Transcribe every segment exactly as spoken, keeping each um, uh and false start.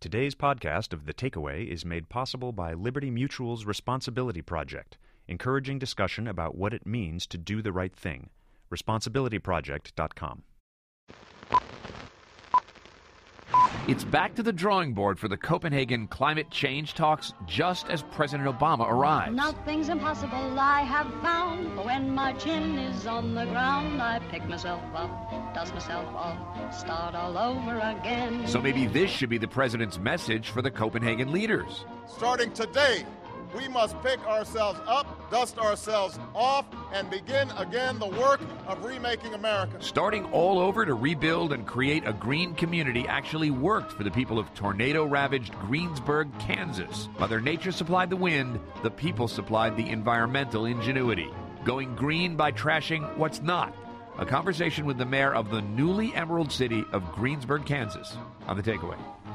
Today's podcast of The Takeaway is made possible by Liberty Mutual's Responsibility Project, encouraging discussion about what it means to do the right thing. responsibility project dot com. It's back to the drawing board for the Copenhagen climate change talks just as President Obama arrives. Nothing's impossible, I have found. For when my chin is on the ground, I pick myself up, dust myself off, start all over again. So maybe this should be the president's message for the Copenhagen leaders. Starting today, we must pick ourselves up, dust ourselves off, and begin again the work of remaking America. Starting all over to rebuild and create a green community actually worked for the people of tornado-ravaged Greensburg, Kansas. Mother Nature supplied the wind, the people supplied the environmental ingenuity. Going green by trashing what's not. A conversation with the mayor of the newly emerald city of Greensburg, Kansas, on The Takeaway.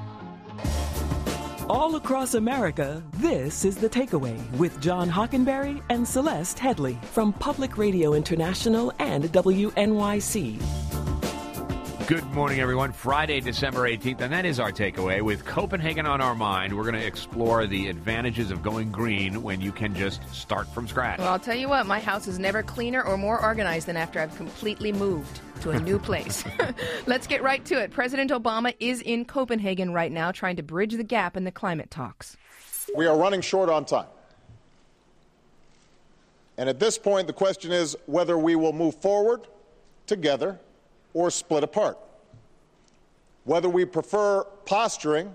All across America, this is The Takeaway with John Hockenberry and Celeste Headley from Public Radio International and W N Y C. Good morning, everyone. Friday, December eighteenth, and that is our takeaway. With Copenhagen on our mind, we're going to explore the advantages of going green when you can just start from scratch. Well, I'll tell you what, my house is never cleaner or more organized than after I've completely moved to a new place. Let's get right to it. President Obama is in Copenhagen right now trying to bridge the gap in the climate talks. We are running short on time. And at this point, the question is whether we will move forward together or split apart, whether we prefer posturing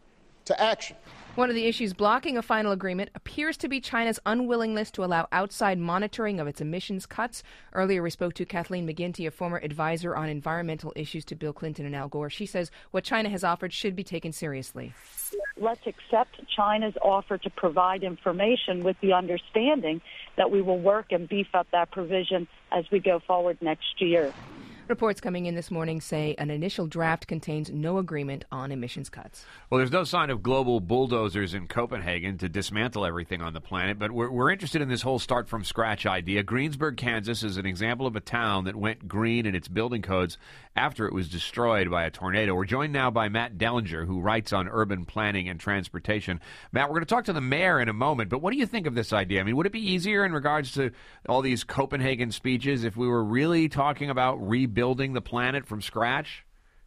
to action. One of the issues blocking a final agreement appears to be China's unwillingness to allow outside monitoring of its emissions cuts. Earlier, we spoke to Kathleen McGinty, a former advisor on environmental issues to Bill Clinton and Al Gore. She says what China has offered should be taken seriously. Let's accept China's offer to provide information with the understanding that we will work and beef up that provision as we go forward next year. Reports coming in this morning say an initial draft contains no agreement on emissions cuts. Well, there's no sign of global bulldozers in Copenhagen to dismantle everything on the planet, but we're, we're interested in this whole start-from-scratch idea. Greensburg, Kansas is an example of a town that went green in its building codes after it was destroyed by a tornado. We're joined now by Matt Dellinger, who writes on urban planning and transportation. Matt, we're going to talk to the mayor in a moment, but what do you think of this idea? I mean, would it be easier in regards to all these Copenhagen speeches if we were really talking about rebuilding building the planet from scratch?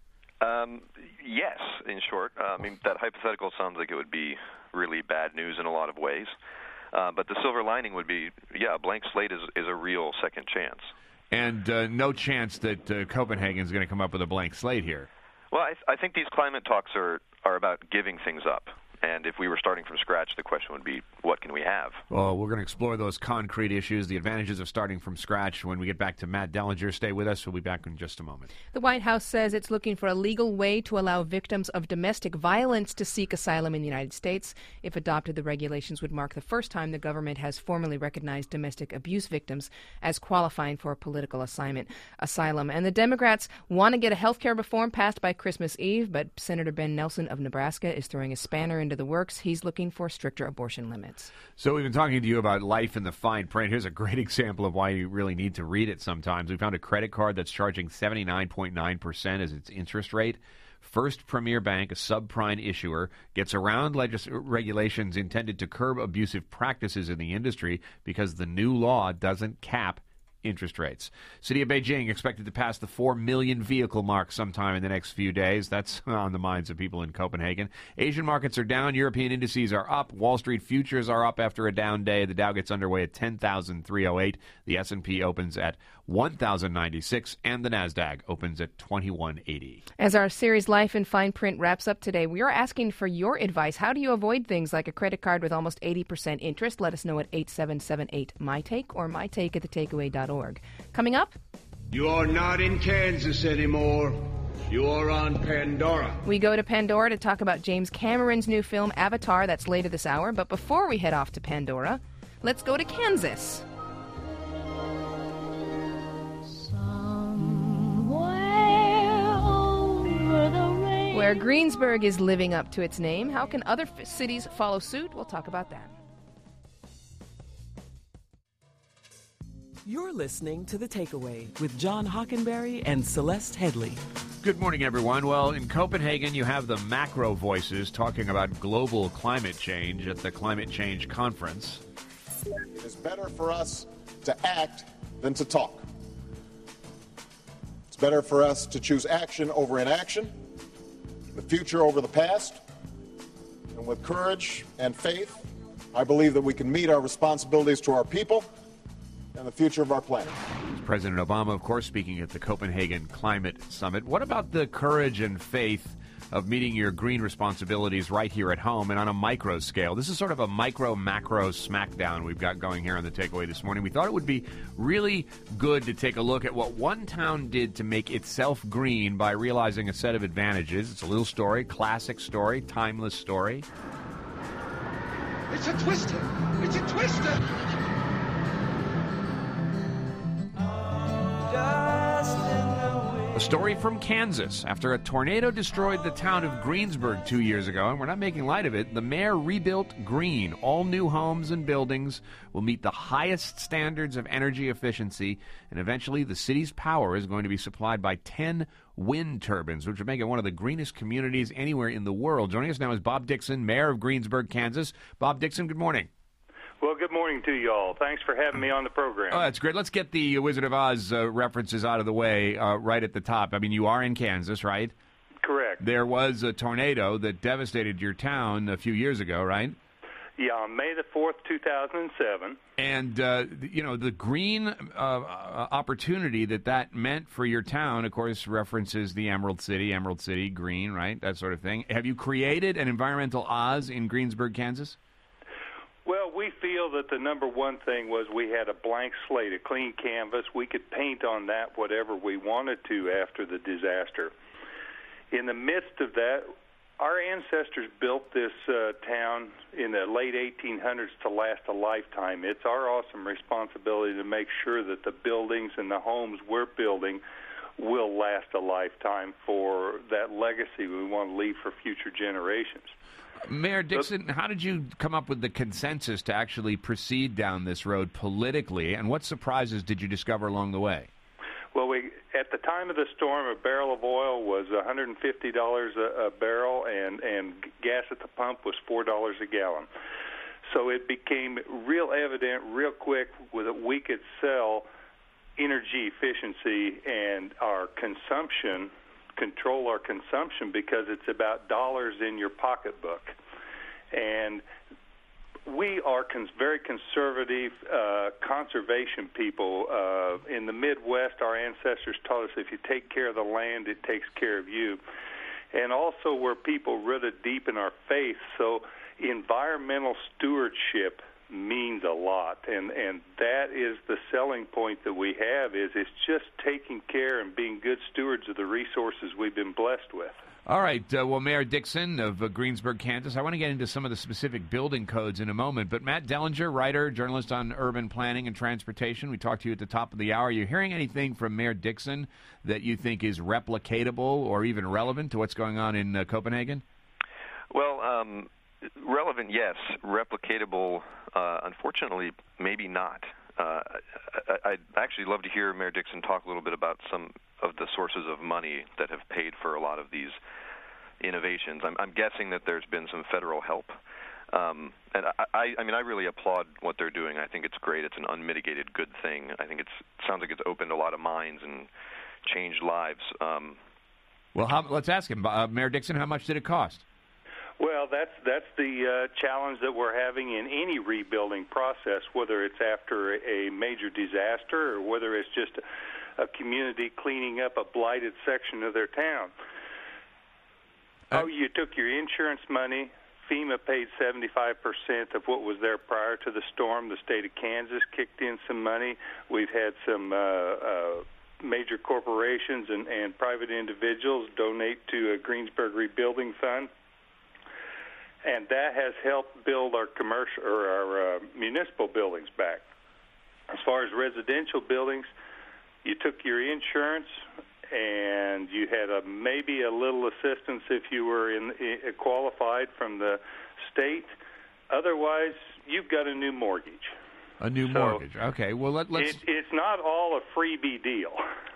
Um, yes, in short. Uh, I mean, that hypothetical sounds like it would be really bad news in a lot of ways. Uh, but the silver lining would be, yeah, a blank slate is, is a real second chance. And uh, no chance that uh, Copenhagen is going to come up with a blank slate here. Well, I, th- I think these climate talks are, are about giving things up. And if we were starting from scratch, the question would be, what can we have? Well, we're going to explore those concrete issues, the advantages of starting from scratch when we get back to Matt Dellinger. Stay with us. We'll be back in just a moment. The White House says it's looking for a legal way to allow victims of domestic violence to seek asylum in the United States. If adopted, the regulations would mark the first time the government has formally recognized domestic abuse victims as qualifying for a political assignment, asylum. And the Democrats want to get a health care reform passed by Christmas Eve, but Senator Ben Nelson of Nebraska is throwing a spanner into the works. He's looking for stricter abortion limits. So we've been talking to you about life in the fine print. Here's a great example of why you really need to read it sometimes. We found a credit card that's charging seventy-nine point nine percent as its interest rate. First Premier Bank, a subprime issuer, gets around legis- regulations intended to curb abusive practices in the industry because the new law doesn't cap interest rates. City of Beijing expected to pass the four million vehicle mark sometime in the next few days. That's on the minds of people in Copenhagen. Asian markets are down. European indices are up. Wall Street futures are up after a down day. The Dow gets underway at ten thousand three hundred eight. The S and P opens at one thousand ninety-six, and the NASDAQ opens at twenty-one eighty. As our series Life in Fine Print wraps up today, we are asking for your advice. How do you avoid things like a credit card with almost eighty percent interest? Let us know at eight seven seven eight, M Y TAKE or my take at the takeaway dot org. Coming up, you are not in Kansas anymore. You are on Pandora. We go to Pandora to talk about James Cameron's new film, Avatar. That's later this hour. But before we head off to Pandora, let's go to Kansas. Where Greensburg is living up to its name. How can other f- cities follow suit? We'll talk about that. You're listening to The Takeaway with John Hockenberry and Celeste Headley. Good morning, everyone. Well, in Copenhagen, you have the macro voices talking about global climate change at the Climate Change Conference. It is better for us to act than to talk. It's better for us to choose action over inaction, the future over the past, and with courage and faith, I believe that we can meet our responsibilities to our people and the future of our planet. President Obama, of course, speaking at the Copenhagen Climate Summit. What about the courage and faith of meeting your green responsibilities right here at home and on a micro scale? This is sort of a micro-macro smackdown we've got going here on the Takeaway this morning. We thought it would be really good to take a look at what one town did to make itself green by realizing a set of advantages. It's a little story, classic story, timeless story. It's a twister! It's a twister! A story from Kansas. After a tornado destroyed the town of Greensburg two years ago, and we're not making light of it, the mayor rebuilt green. All new homes and buildings will meet the highest standards of energy efficiency, and eventually the city's power is going to be supplied by ten wind turbines, which would make it one of the greenest communities anywhere in the world. Joining us now is Bob Dixon, mayor of Greensburg, Kansas. Bob Dixon, good morning. Well, good morning to you all. Thanks for having me on the program. Oh, that's great. Let's get the Wizard of Oz uh, references out of the way uh, right at the top. I mean, you are in Kansas, right? Correct. There was a tornado that devastated your town a few years ago, right? Yeah, on May the fourth, two thousand seven. And, uh, you know, the green uh, uh, opportunity that that meant for your town, of course, references the Emerald City, Emerald City, green, right, that sort of thing. Have you created an environmental Oz in Greensburg, Kansas? Well, we feel that the number one thing was we had a blank slate, a clean canvas. We could paint on that whatever we wanted to after the disaster. In the midst of that, our ancestors built this uh, town in the late eighteen hundreds to last a lifetime. It's our awesome responsibility to make sure that the buildings and the homes we're building will last a lifetime for that legacy we want to leave for future generations. Mayor Dixon, how did you come up with the consensus to actually proceed down this road politically, and what surprises did you discover along the way? Well, we at the time of the storm, a barrel of oil was one hundred fifty dollars a, a barrel, and, and gas at the pump was four dollars a gallon. So it became real evident real quick that we could sell energy efficiency and our consumption control our consumption because it's about dollars in your pocketbook. And we are cons- very conservative uh, conservation people. Uh, in the Midwest, our ancestors taught us if you take care of the land, it takes care of you. And also we're people rooted deep in our faith, so environmental stewardship means a lot, and and that is the selling point that we have, is it's just taking care and being good stewards of the resources we've been blessed with. All right. Uh, well, Mayor Dixon of uh, Greensburg, Kansas, I want to get into some of the specific building codes in a moment, but Matt Dellinger, writer, journalist on urban planning and transportation, we talked to you at the top of the hour. Are you hearing anything from Mayor Dixon that you think is replicatable or even relevant to what's going on in uh, Copenhagen? Well, um, relevant, yes. Replicatable, uh, unfortunately, maybe not. Uh, I, I'd actually love to hear Mayor Dixon talk a little bit about some of the sources of money that have paid for a lot of these innovations. I'm, I'm guessing that there's been some federal help. Um, and I, I, I mean, I really applaud what they're doing. I think it's great. It's an unmitigated good thing. I think it's, it sounds like it's opened a lot of minds and changed lives. Um, well, how, let's ask him. Uh, Mayor Dixon, how much did it cost? Well, that's that's the uh, challenge that we're having in any rebuilding process, whether it's after a major disaster or whether it's just a, a community cleaning up a blighted section of their town. Uh, oh, you took your insurance money. FEMA paid seventy-five percent of what was there prior to the storm. The state of Kansas kicked in some money. We've had some uh, uh, major corporations and, and private individuals donate to a Greensburg Rebuilding Fund. And that has helped build our commercial or our uh, municipal buildings back. As far as residential buildings, you took your insurance, and you had a maybe a little assistance if you were in, in qualified from the state. Otherwise, you've got a new mortgage. A new so mortgage. Okay. Well, let, let's. It, it's not all a freebie deal. Right.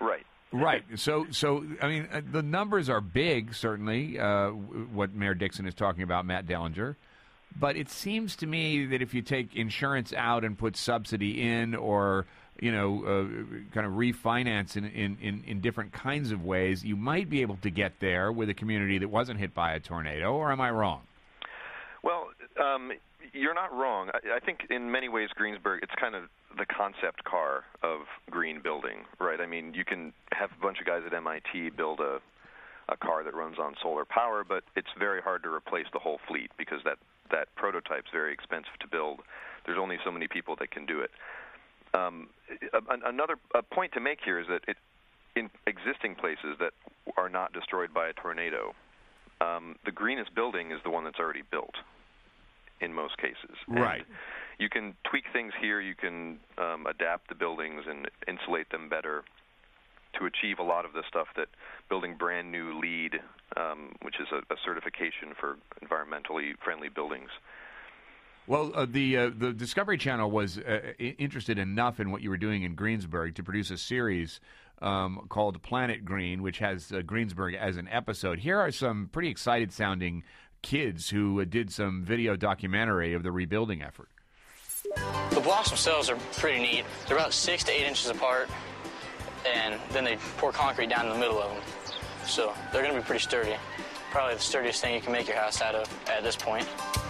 Right. So, so I mean, uh, the numbers are big, certainly, uh, what Mayor Dixon is talking about, Matt Dellinger. But it seems to me that if you take insurance out and put subsidy in, or you know, uh, kind of refinance in, in, in, in different kinds of ways, you might be able to get there with a community that wasn't hit by a tornado. Or am I wrong? Well, um, you're not wrong. I, I think in many ways Greensburg, it's kind of the concept car of green building, right? I mean, you can have a bunch of guys at M I T build a, a car that runs on solar power, but it's very hard to replace the whole fleet because that, that prototype's very expensive to build. There's only so many people that can do it. Um, a, another a point to make here is that it, in existing places that are not destroyed by a tornado, um, the greenest building is the one that's already built in most cases. Right. And you can tweak things here. You can um, adapt the buildings and insulate them better to achieve a lot of the stuff that building brand new LEED, um, which is a, a certification for environmentally friendly buildings. Well, uh, the uh, the Discovery Channel was uh, interested enough in what you were doing in Greensburg to produce a series um, called Planet Green, which has uh, Greensburg as an episode. Here are some pretty excited-sounding kids who uh, did some video documentary of the rebuilding effort. The blocks themselves are pretty neat. They're about six to eight inches apart, and then they pour concrete down in the middle of them. So they're going to be pretty sturdy. Probably the sturdiest thing you can make your house out of at this point.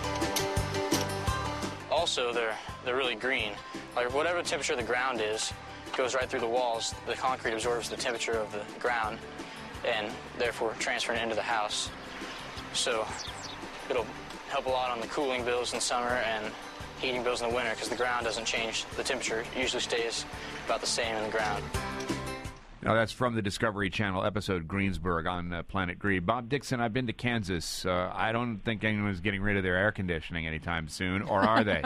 Also, they're they're really green. Like whatever the temperature of the ground is, goes right through the walls. The concrete absorbs the temperature of the ground, and therefore transferring it into the house. So it'll help a lot on the cooling bills in summer and heating bills in the winter because the ground doesn't change. The temperature usually stays about the same in the ground. Now, that's from the Discovery Channel episode Greensburg on uh, Planet Green. Bob Dixon, I've been to Kansas. Uh, I don't think anyone's getting rid of their air conditioning anytime soon, or are they?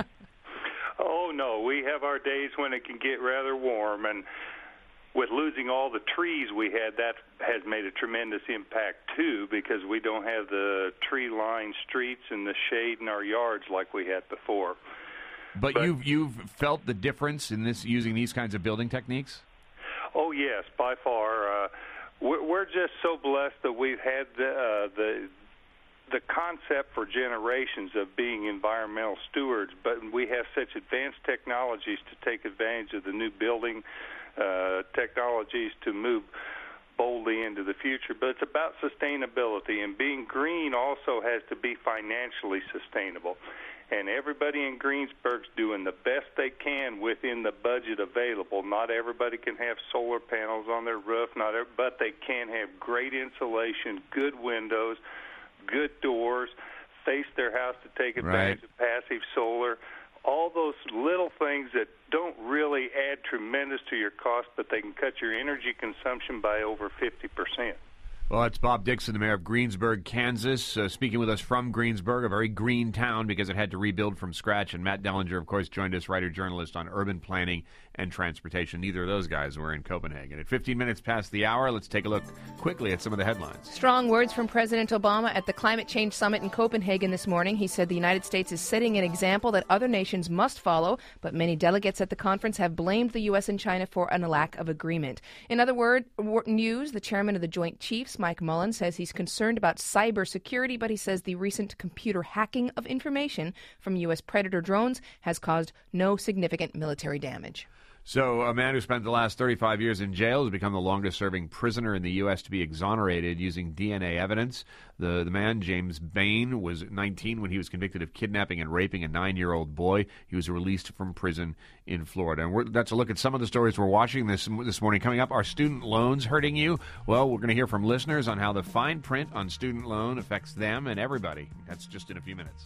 Oh, no. We have our days when it can get rather warm, and with losing all the trees we had, that has made a tremendous impact, too, because we don't have the tree-lined streets and the shade in our yards like we had before. But, but you've, you've felt the difference in this using these kinds of building techniques? Oh, yes, by far. Uh, we're, we're just so blessed that we've had the, uh, the the concept for generations of being environmental stewards, but we have such advanced technologies to take advantage of the new building uh, technologies to move boldly into the future. But it's about sustainability, and being green also has to be financially sustainable. And everybody in Greensburg's doing the best they can within the budget available. Not everybody can have solar panels on their roof, not every, but they can have great insulation, good windows, good doors, face their house to take advantage right. of passive solar. All those little things that don't really add tremendous to your cost, but they can cut your energy consumption by over fifty percent. Well, that's Bob Dixon, the mayor of Greensburg, Kansas, uh, speaking with us from Greensburg, a very green town because it had to rebuild from scratch. And Matt Dellinger, of course, joined us, writer-journalist on urban planning and transportation. Neither of those guys were in Copenhagen. At fifteen minutes past the hour, let's take a look quickly at some of the headlines. Strong words from President Obama at the Climate Change Summit in Copenhagen this morning. He said the United States is setting an example that other nations must follow, but many delegates at the conference have blamed the U S and China for a lack of agreement. In other word, news, the chairman of the Joint Chiefs, Mike Mullen, says he's concerned about cybersecurity, but he says the recent computer hacking of information from U S Predator drones has caused no significant military damage. So a man who spent the last thirty-five years in jail has become the longest-serving prisoner in the U S to be exonerated using D N A evidence. The, the man, James Bain, was nineteen when he was convicted of kidnapping and raping a nine-year-old boy. He was released from prison in Florida. And we're, that's a look at some of the stories we're watching this, this morning. Coming up, are student loans hurting you? Well, we're going to hear from listeners on how the fine print on student loan affects them and everybody. That's just in a few minutes.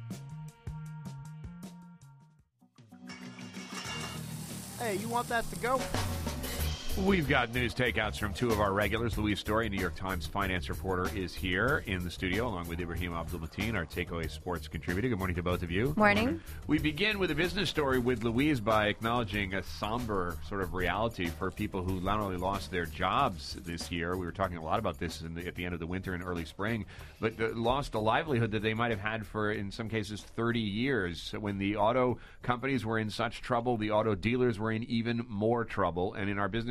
Hey, you want that to go? We've got news takeouts from two of our regulars. Louise Story, New York Times finance reporter, is here in the studio, along with Ibrahim Abdul-Mateen, our Takeaway Sports contributor. Good morning to both of you. Morning. Morning. We begin with a business story with Louise by acknowledging a somber sort of reality for people who not only lost their jobs this year, we were talking a lot about this in the, at the end of the winter and early spring, but uh, lost a livelihood that they might have had for, in some cases, thirty years. When the auto companies were in such trouble, the auto dealers were in even more trouble. And in our business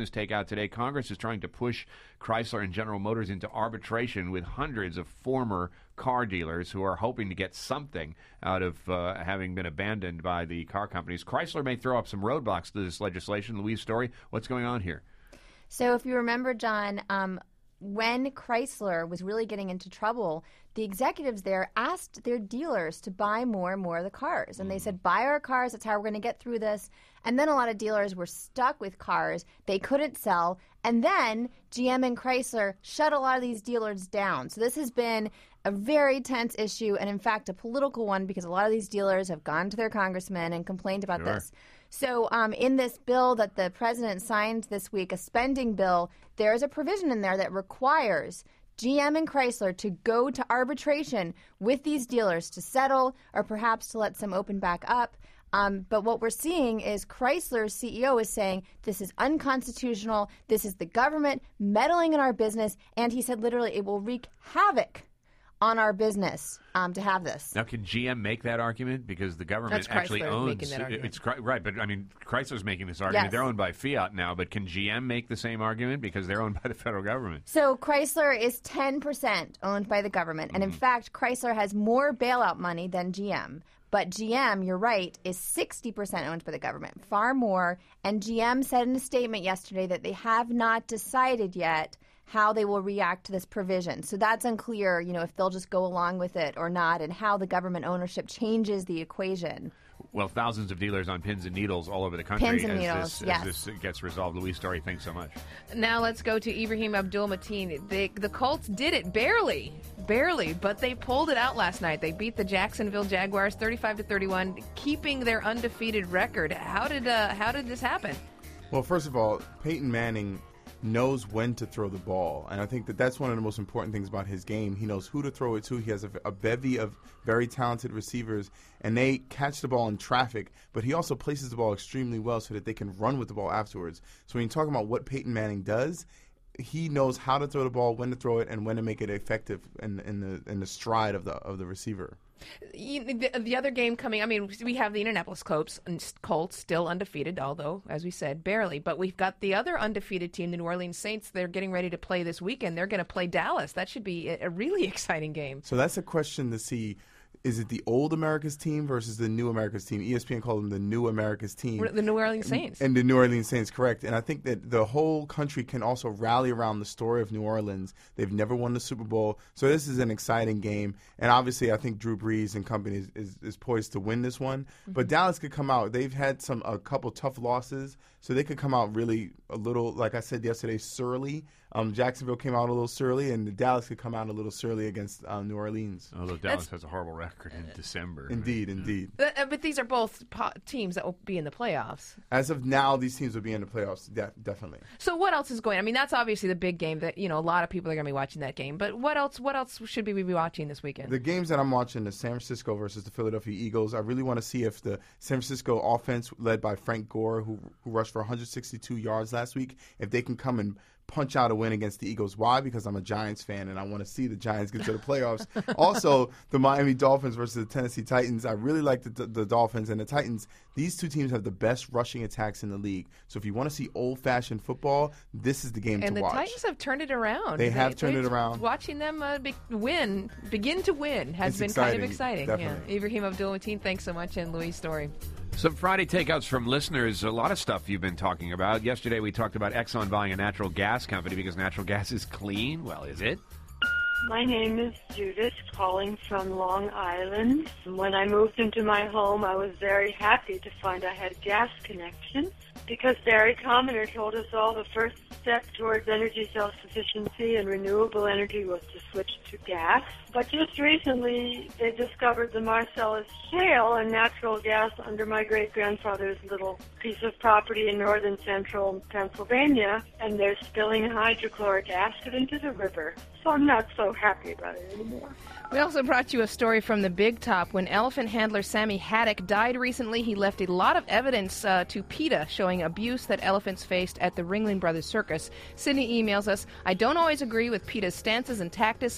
Business Takeout today. Congress is trying to push Chrysler and General Motors into arbitration with hundreds of former car dealers who are hoping to get something out of uh, having been abandoned by the car companies. Chrysler may throw up some roadblocks to this legislation. Louise Story, what's going on here? So if you remember, John, um, when Chrysler was really getting into trouble, the executives there asked their dealers to buy more and more of the cars. And they said, buy our cars, that's how we're going to get through this. And then a lot of dealers were stuck with cars they couldn't sell. And then G M and Chrysler shut a lot of these dealers down. So this has been a very tense issue and, in fact, a political one because a lot of these dealers have gone to their congressmen and complained about Sure. this. So um, in this bill that the president signed this week, a spending bill, there is a provision in there that requires G M and Chrysler to go to arbitration with these dealers to settle or perhaps to let some open back up. Um, but what we're seeing is Chrysler's C E O is saying this is unconstitutional, this is the government meddling in our business, and he said literally it will wreak havoc on our business um, to have this. Now, can G M make that argument? Because the government That's actually Chrysler owns making that argument. it's Chry- right, but I mean, Chrysler's making this argument. Yes. They're owned by Fiat now, but can G M make the same argument because they're owned by the federal government? So Chrysler is ten percent owned by the government. And in fact, Chrysler has more bailout money than G M. But G M, you're right, is sixty percent owned by the government, far more. And G M said in a statement yesterday that they have not decided yet how they will react to this provision. So that's unclear, you know, if they'll just go along with it or not, and how the government ownership changes the equation. Well, thousands of dealers on pins and needles all over the country Pins and as, needles, this, yes. as this gets resolved. Louise Story, thanks so much. Now let's go to Ibrahim Abdul-Mateen. The, the Colts did it barely, barely, but they pulled it out last night. They beat the Jacksonville Jaguars thirty-five to thirty-one, keeping their undefeated record. How did uh, how did this happen? Well, first of all, Peyton Manning knows when to throw the ball, and I think that that's one of the most important things about his game. He knows who to throw it to. He has a, a bevy of very talented receivers, and they catch the ball in traffic, but he also places the ball extremely well so that they can run with the ball afterwards. So when you talk about what Peyton Manning does, he knows how to throw the ball, when to throw it, and when to make it effective in, in the in the stride of the of the receiver. You, the, the other game coming, I mean, we have the Indianapolis Colts, Colts still undefeated, although, as we said, barely. But we've got the other undefeated team, the New Orleans Saints. They're getting ready to play this weekend. They're going to play Dallas. That should be a, a really exciting game. So that's a question to see. Is it the old America's team versus the new America's team? E S P N called them the new America's team. The New Orleans Saints. And, and the New Orleans Saints, correct. And I think that the whole country can also rally around the story of New Orleans. They've never won the Super Bowl. So this is an exciting game. And obviously I think Drew Brees and company is, is, is poised to win this one. Mm-hmm. But Dallas could come out. They've had some a couple tough losses. So they could come out really a little, like I said yesterday, surly. Um, Jacksonville came out a little surly, and Dallas could come out a little surly against um, New Orleans. Although Dallas That's, has a horrible record in December. Indeed, right? indeed. But, uh, but these are both po- teams that will be in the playoffs. As of now, these teams will be in the playoffs, de- definitely. So what else is going on? I mean, that's obviously the big game that, you know, a lot of people are going to be watching that game. But what else What else should we be watching this weekend? The games that I'm watching, the San Francisco versus the Philadelphia Eagles. I really want to see if the San Francisco offense, led by Frank Gore, who, who rushed for one hundred sixty-two yards last week, if they can come and punch out a win against the Eagles. Why? Because I'm a Giants fan and I want to see the Giants get to the playoffs. Also, the Miami Dolphins versus the Tennessee Titans. I really like the, the Dolphins and the Titans. These two teams have the best rushing attacks in the league. So if you want to see old-fashioned football, this is the game and to watch. And the Titans have turned it around. They, they have turned it around. Watching them uh, be- win, begin to win, has it's been exciting, kind of exciting. Definitely. Yeah. Ibrahim Abdul-Mateen, thanks so much, and Louise Story. Some Friday takeouts from listeners. A lot of stuff you've been talking about. Yesterday we talked about Exxon buying a natural gas company because natural gas is clean. Well, is it? My name is Judith, calling from Long Island. When I moved into my home, I was very happy to find I had a gas connection because Barry Commoner told us all the first step towards energy self-sufficiency and renewable energy was to switch to gas. But just recently, they discovered the Marcellus Shale and natural gas under my great-grandfather's little piece of property in northern central Pennsylvania, and they're spilling hydrochloric acid into the river. So I'm not so happy about it anymore. We also brought you a story from the Big Top. When elephant handler Sammy Haddock died recently, he left a lot of evidence uh, to PETA showing abuse that elephants faced at the Ringling Brothers Circus. Sydney emails us, I don't always agree with PETA's stances and tactics,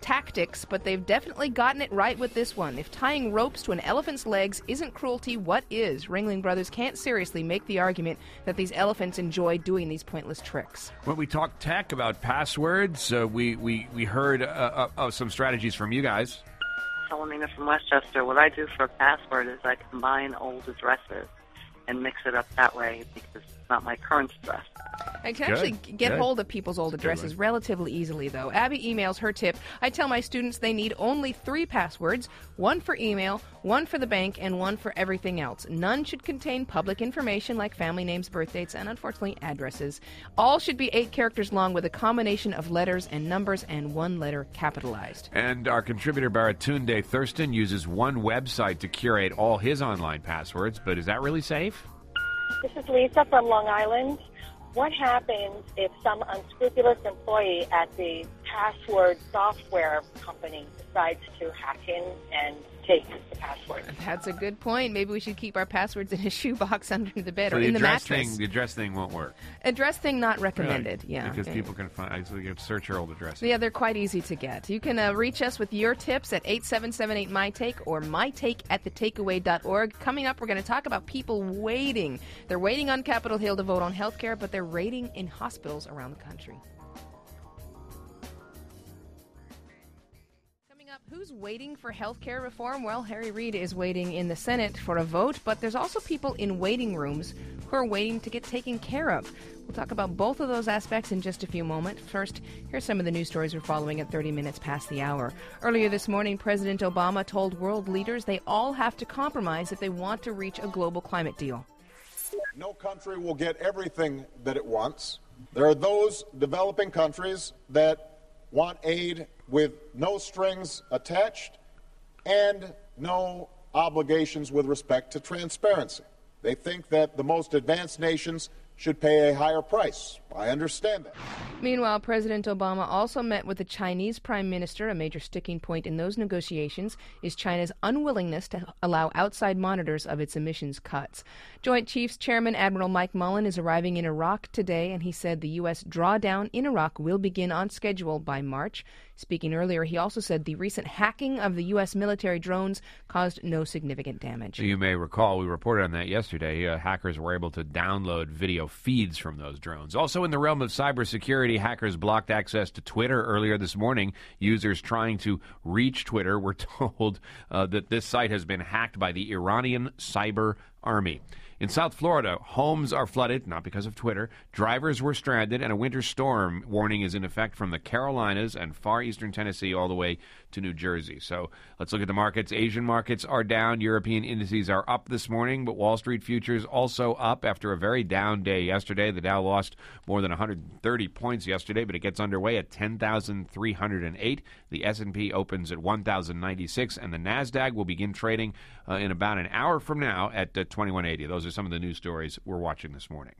tactics, but they've definitely gotten it right with this one. If tying ropes to an elephant's legs isn't cruelty, what is? Ringling Brothers can't seriously make the argument that these elephants enjoy doing these pointless tricks. When we talked tech about passwords, uh, we, we, we heard uh, uh, uh, some strategies from you guys. Salamina from Westchester. What I do for a password is I combine old addresses and mix it up that way because it's not my current address. I can Good. actually get Good. hold of people's old addresses relatively easily, though. Abby emails her tip. I tell my students they need only three passwords, one for email, one for the bank, and one for everything else. None should contain public information like family names, birth dates, and unfortunately addresses. All should be eight characters long with a combination of letters and numbers and one letter capitalized. And our contributor Baratunde Thurston uses one website to curate all his online passwords, but is that really safe? This is Lisa from Long Island. What happens if some unscrupulous employee at the password software company decides to hack in and take the password? That's a good point. Maybe we should keep our passwords in a shoebox under the bed So or the in the address mattress. thing, the address thing won't work. Address thing not recommended, Really? yeah. Because Uh, people can find, actually, you have to search your old addresses. Yeah, they're quite easy to get. You can uh, reach us with your tips at eight seven seven eight my take or my take at the takeaway dot org. Coming up, we're going to talk about people waiting. They're waiting on Capitol Hill to vote on health care, but they're waiting in hospitals around the country. Who's waiting for health care reform? Well, Harry Reid is waiting in the Senate for a vote, but there's also people in waiting rooms who are waiting to get taken care of. We'll talk about both of those aspects in just a few moments. First, here's some of the news stories we're following at thirty minutes past the hour. Earlier this morning, President Obama told world leaders they all have to compromise if they want to reach a global climate deal. No country will get everything that it wants. There are those developing countries that want aid with no strings attached and no obligations with respect to transparency. They think that the most advanced nations should pay a higher price. I understand that. Meanwhile, President Obama also met with the Chinese Prime Minister. A major sticking point in those negotiations is China's unwillingness to allow outside monitors of its emissions cuts. Joint Chiefs Chairman Admiral Mike Mullen is arriving in Iraq today, and he said the U S drawdown in Iraq will begin on schedule by March. Speaking earlier, he also said the recent hacking of the U S military drones caused no significant damage. You may recall, we reported on that yesterday. Uh, hackers were able to download video feeds from those drones. Also in the realm of cybersecurity, hackers blocked access to Twitter earlier this morning. Users trying to reach Twitter were told uh, that this site has been hacked by the Iranian cyber army. In South Florida, homes are flooded, not because of Twitter. Drivers were stranded, and a winter storm warning is in effect from the Carolinas and far eastern Tennessee all the way to New Jersey. So let's look at the markets. Asian markets are down. European indices are up this morning, but Wall Street futures also up after a very down day yesterday. The Dow lost more than one hundred thirty points yesterday, but it gets underway at ten thousand three hundred eight. The S and P opens at one thousand ninety-six, and the NASDAQ will begin trading uh, in about an hour from now at uh, twenty-one eighty. Those are some of the news stories we're watching this morning.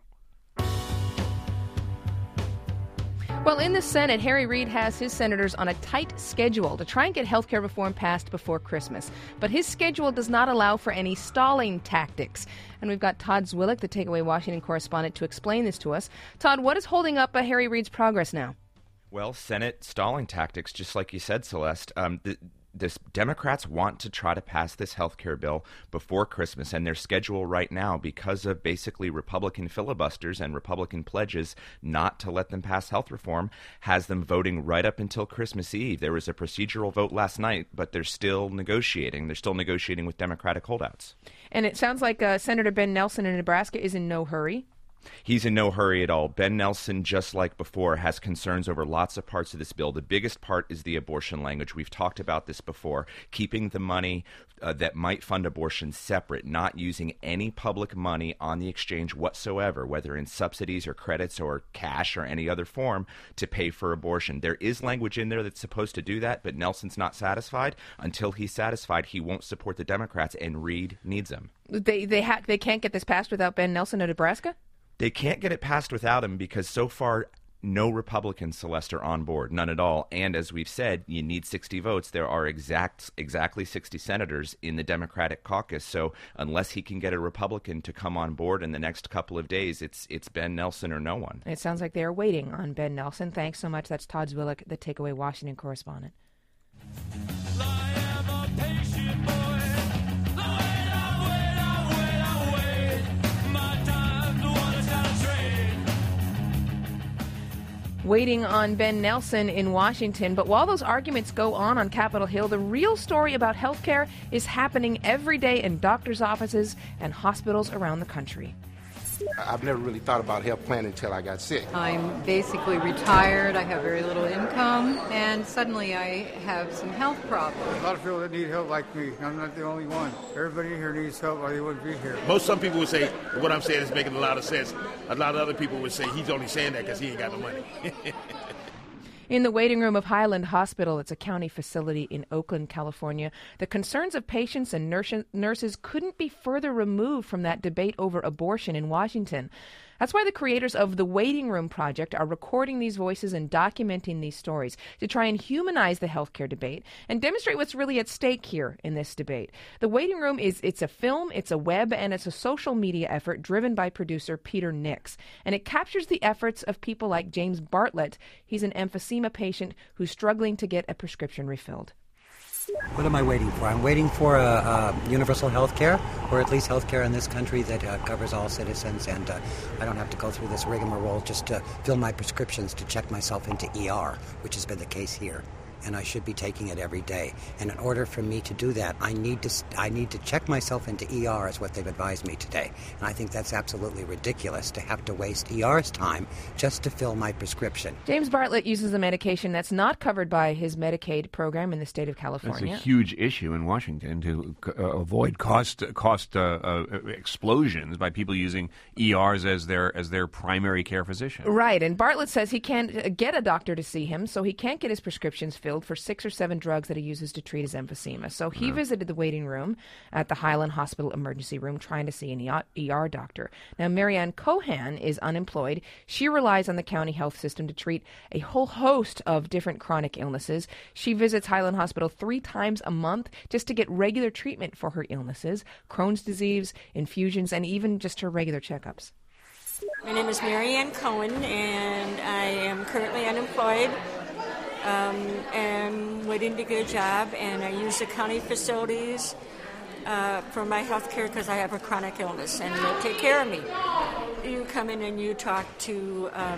Well, in the Senate, Harry Reid has his senators on a tight schedule to try and get health care reform passed before Christmas. But his schedule does not allow for any stalling tactics. And we've got Todd Zwillich, the Takeaway Washington correspondent, to explain this to us. Todd, what is holding up uh, Harry Reid's progress now? Well, Senate stalling tactics, just like you said, Celeste. Um, the, the Democrats want to try to pass this health care bill before Christmas, and their schedule right now, because of basically Republican filibusters and Republican pledges not to let them pass health reform, has them voting right up until Christmas Eve. There was a procedural vote last night, but they're still negotiating. They're still negotiating with Democratic holdouts. And it sounds like uh, Senator Ben Nelson in Nebraska is in no hurry. He's in no hurry at all. Ben Nelson, just like before, has concerns over lots of parts of this bill. The biggest part is the abortion language. We've talked about this before, keeping the money uh, that might fund abortion separate, not using any public money on the exchange whatsoever, whether in subsidies or credits or cash or any other form, to pay for abortion. There is language in there that's supposed to do that, but Nelson's not satisfied. Until he's satisfied, he won't support the Democrats, and Reid needs him. They they ha- they can't get this passed without Ben Nelson of Nebraska? They can't get it passed without him because so far no Republicans, Celeste, are on board, none at all. And as we've said, you need sixty votes. There are exact exactly sixty senators in the Democratic caucus. So unless he can get a Republican to come on board in the next couple of days, it's it's Ben Nelson or no one. It sounds like they are waiting on Ben Nelson. Thanks so much. That's Todd Zwillich, the Takeaway Washington correspondent. Waiting on Ben Nelson in Washington. But while those arguments go on on Capitol Hill, the real story about healthcare is happening every day in doctors' offices and hospitals around the country. I've never really thought about health plan until I got sick. I'm basically retired. I have very little income, and suddenly I have some health problems. A lot of people that need help like me. I'm not the only one. Everybody here needs help or they wouldn't be here. Most some people would say what I'm saying is making a lot of sense. A lot of other people would say he's only saying that because he ain't got no money. In the waiting room of Highland Hospital, it's a county facility in Oakland, California, the concerns of patients and nurse- nurses couldn't be further removed from that debate over abortion in Washington. That's why the creators of the Waiting Room Project are recording these voices and documenting these stories to try and humanize the healthcare debate and demonstrate what's really at stake here in this debate. The Waiting Room is it's a film, it's a web, and it's a social media effort driven by producer Peter Nix. And it captures the efforts of people like James Bartlett. He's an emphysema patient who's struggling to get a prescription refilled. What am I waiting for? I'm waiting for a, a universal health care, or at least health care in this country that uh, covers all citizens, and uh, I don't have to go through this rigmarole just to fill my prescriptions to check myself into E R, which has been the case here. And I should be taking it every day. And in order for me to do that, I need to I need to check myself into E R, is what they've advised me today. And I think that's absolutely ridiculous to have to waste E R's time just to fill my prescription. James Bartlett uses a medication that's not covered by his Medicaid program in the state of California. That's a huge issue in Washington to uh, avoid cost cost uh, uh, explosions by people using E Rs as their as their primary care physician. Right, and Bartlett says he can't get a doctor to see him, so he can't get his prescriptions filled for six or seven drugs that he uses to treat his emphysema. So he yeah. visited the waiting room at the Highland Hospital emergency room trying to see an E R doctor. Now, Marianne Cohan is unemployed. She relies on the county health system to treat a whole host of different chronic illnesses. She visits Highland Hospital three times a month just to get regular treatment for her illnesses, Crohn's disease, infusions, and even just her regular checkups. My name is Marianne Cohen, and I am currently unemployed. Um, and waiting to get a job, and I use the county facilities uh, for my health care because I have a chronic illness, and they take care of me. You come in and you talk to um,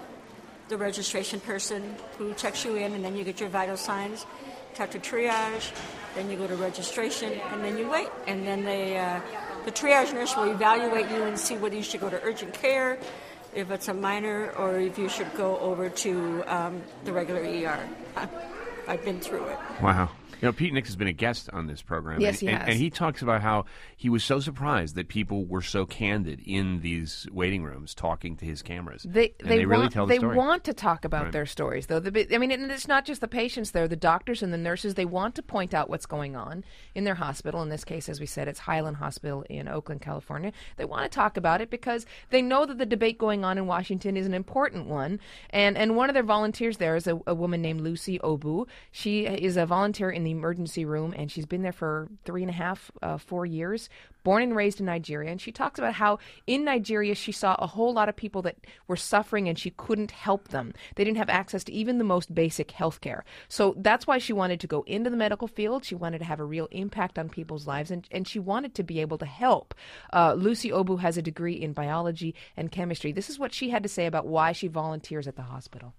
the registration person who checks you in, and then you get your vital signs, talk to triage, then you go to registration, and then you wait. And then they, uh, the triage nurse will evaluate you and see whether you should go to urgent care, if it's a minor, or if you should go over to um, the regular E R. I've been through it. Wow. You know, Pete Nix has been a guest on this program. Yes, and, he has. And, and he talks about how he was so surprised that people were so candid in these waiting rooms talking to his cameras. They and they, they really want, tell the they story. want to talk about right. their stories, though. The, I mean, and it's not just the patients there. The doctors and the nurses, they want to point out what's going on in their hospital. In this case, as we said, it's Highland Hospital in Oakland, California. They want to talk about it because they know that the debate going on in Washington is an important one. And and one of their volunteers there is a, a woman named Lucy Obu. She is a volunteer in the emergency room, and she's been there for three and a half, uh, four years, born and raised in Nigeria. And she talks about how in Nigeria she saw a whole lot of people that were suffering and she couldn't help them. They didn't have access to even the most basic health care. So that's why she wanted to go into the medical field. She wanted to have a real impact on people's lives, and, and she wanted to be able to help. Uh, Lucy Obu has a degree in biology and chemistry. This is what she had to say about why she volunteers at the hospital.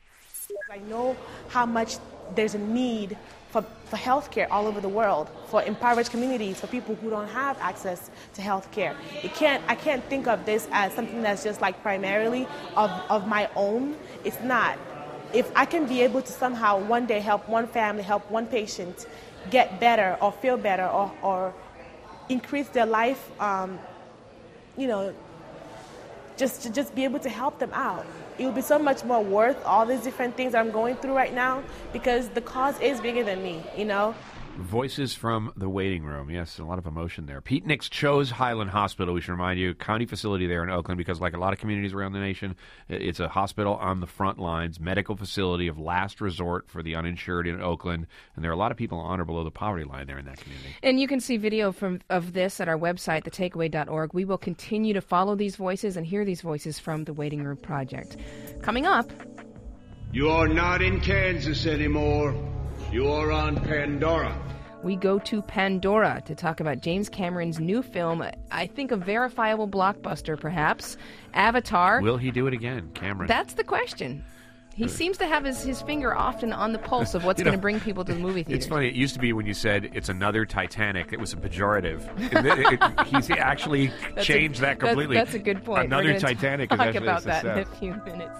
I know how much there's a need for, for health care all over the world, for impoverished communities, for people who don't have access to health care. It can't, I can't think of this as something that's just like primarily of, of my own. It's not. If I can be able to somehow one day help one family, help one patient get better or feel better or, or increase their life, um, you know, just to just be able to help them out. It would be so much more worth all these different things I'm going through right now because the cause is bigger than me, you know? Voices from the waiting room. Yes, a lot of emotion there. Pete Nix chose Highland Hospital, we should remind you, county facility there in Oakland, because like a lot of communities around the nation, it's a hospital on the front lines, medical facility of last resort for the uninsured in Oakland, and there are a lot of people on or below the poverty line there in that community. And you can see video from of this at our website, the takeaway dot org. We will continue to follow these voices and hear these voices from the Waiting Room Project. Coming up... You are not in Kansas anymore. You're on Pandora. We go to Pandora to talk about James Cameron's new film, I think a verifiable blockbuster, perhaps, Avatar. Will he do it again, Cameron? That's the question. He seems to have his, his finger often on the pulse of what's You know, going to bring people to the movie theaters. It's funny. It used to be when you said it's another Titanic, it was a pejorative. And then it, it, he's actually That's changed a, that completely. That's, that's a good point. Another We're gonna Titanic talk is actually about a that in a success. few minutes.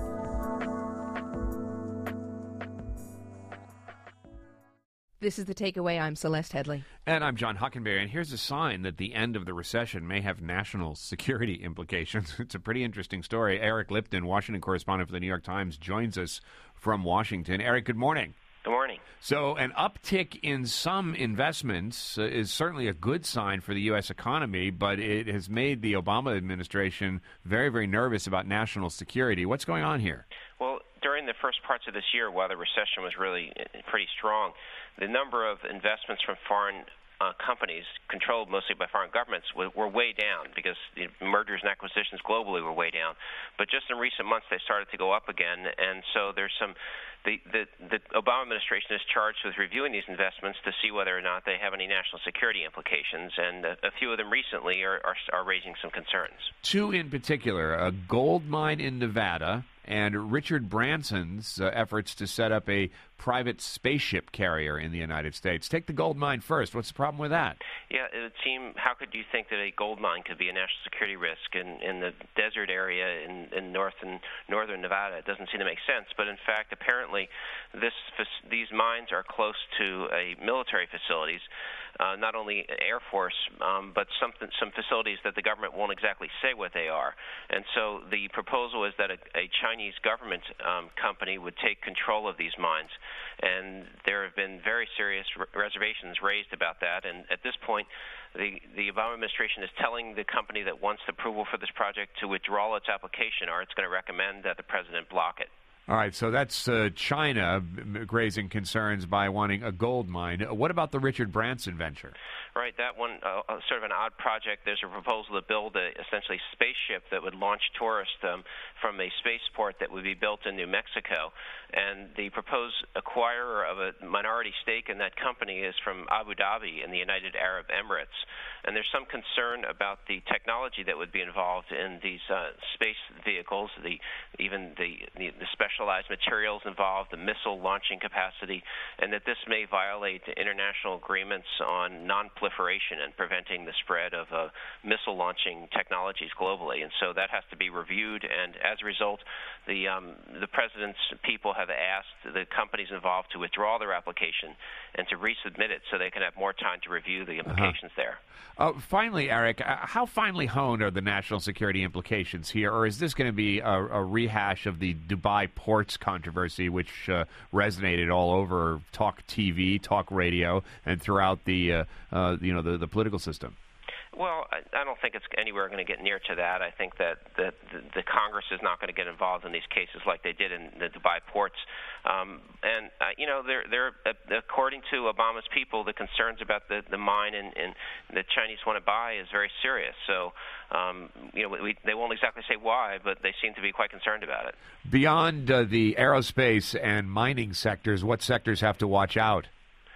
This is The Takeaway. I'm Celeste Headley. And I'm John Hockenberry, and here's a sign that the end of the recession may have national security implications. It's a pretty interesting story. Eric Lipton, Washington correspondent for the New York Times, joins us from Washington. Eric, good morning. Good morning. So an uptick in some investments uh, is certainly a good sign for the U S economy, but it has made the Obama administration very, very nervous about national security. What's going on here? Well, during the first parts of this year, while the recession was really pretty strong, the number of investments from foreign uh, companies controlled mostly by foreign governments were, were way down because the mergers and acquisitions globally were way down. But just in recent months, they started to go up again, and so there's some The, the, the Obama administration is charged with reviewing these investments to see whether or not they have any national security implications, and a, a few of them recently are, are, are raising some concerns. Two in particular, a gold mine in Nevada and Richard Branson's uh, efforts to set up a private spaceship carrier in the United States. Take the gold mine first. What's the problem with that? Yeah, it would seem, how could you think that a gold mine could be a national security risk in, in the desert area in, in north and northern Nevada? It doesn't seem to make sense, but in fact, apparently, this these mines are close to a military facilities, uh, not only Air Force, um, but some some facilities that the government won't exactly say what they are. And so the proposal is that a, a Chinese government um, company would take control of these mines. And there have been very serious re- reservations raised about that. And at this point, the, the Obama administration is telling the company that wants approval for this project to withdraw its application, or it's going to recommend that the president block it. All right, so that's uh, China raising concerns by wanting a gold mine. What about the Richard Branson venture? Right, that one, uh, sort of an odd project. There's a proposal to build a essentially spaceship that would launch tourists um, from a spaceport that would be built in New Mexico. And the proposed acquirer of a minority stake in that company is from Abu Dhabi in the United Arab Emirates. And there's some concern about the technology that would be involved in these uh, space vehicles, the even the, the, the specialized materials involved, the missile launching capacity, and that this may violate international agreements on non-proliferation and preventing the spread of uh, missile launching technologies globally. And so that has to be reviewed. And as a result, the um, the president's people have asked the companies involved to withdraw their application and to resubmit it so they can have more time to review the implications uh-huh. there. Uh, finally, Eric, uh, how finely honed are the national security implications here, or is this going to be a, a rehash of the Dubai ports controversy, which uh, resonated all over talk T V, talk radio, and throughout the uh, uh, you know the, the political system? Well, I, I don't think it's anywhere going to get near to that. I think that, that the, the Congress is not going to get involved in these cases like they did in the Dubai ports. Um, and, uh, you know, they're, they're, uh, according to Obama's people, the concerns about the, the mine and, and the Chinese want to buy is very serious. So, um, you know, we, they won't exactly say why, but they seem to be quite concerned about it. Beyond uh, the aerospace and mining sectors, what sectors have to watch out?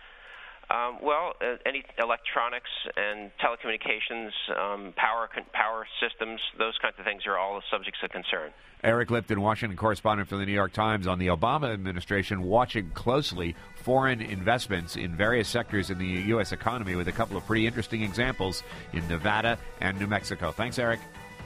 Um, well, uh, any electronics and telecommunications, um, power con- power systems, those kinds of things are all the subjects of concern. Eric Lipton, Washington correspondent for the New York Times, on the Obama administration watching closely foreign investments in various sectors in the U S economy with a couple of pretty interesting examples in Nevada and New Mexico. Thanks, Eric.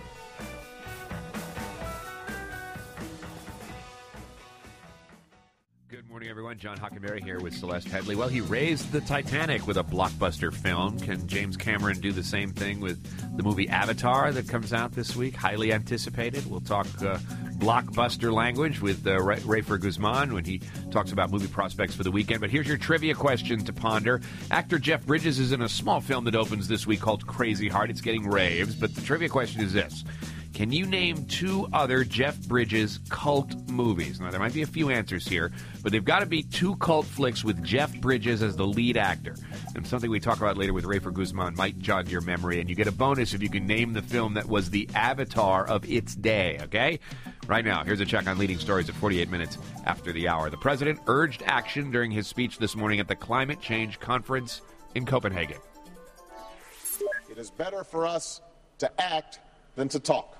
Good morning, everyone. John Hockenberry here with Celeste Headley. Well, he raised the Titanic with a blockbuster film. Can James Cameron do the same thing with the movie Avatar that comes out this week? Highly anticipated. We'll talk uh, blockbuster language with uh, Ray- Rafer Guzman when he talks about movie prospects for the weekend. But here's your trivia question to ponder. Actor Jeff Bridges is in a small film that opens this week called Crazy Heart. It's getting raves, but the trivia question is this. Can you name two other Jeff Bridges cult movies? Now, there might be a few answers here, but they've got to be two cult flicks with Jeff Bridges as the lead actor. And something we talk about later with Rafer Guzman might jog your memory, and you get a bonus if you can name the film that was the avatar of its day, okay? Right now, here's a check on leading stories at forty-eight minutes after the hour. The president urged action during his speech this morning at the Climate Change Conference in Copenhagen. It is better for us to act than to talk.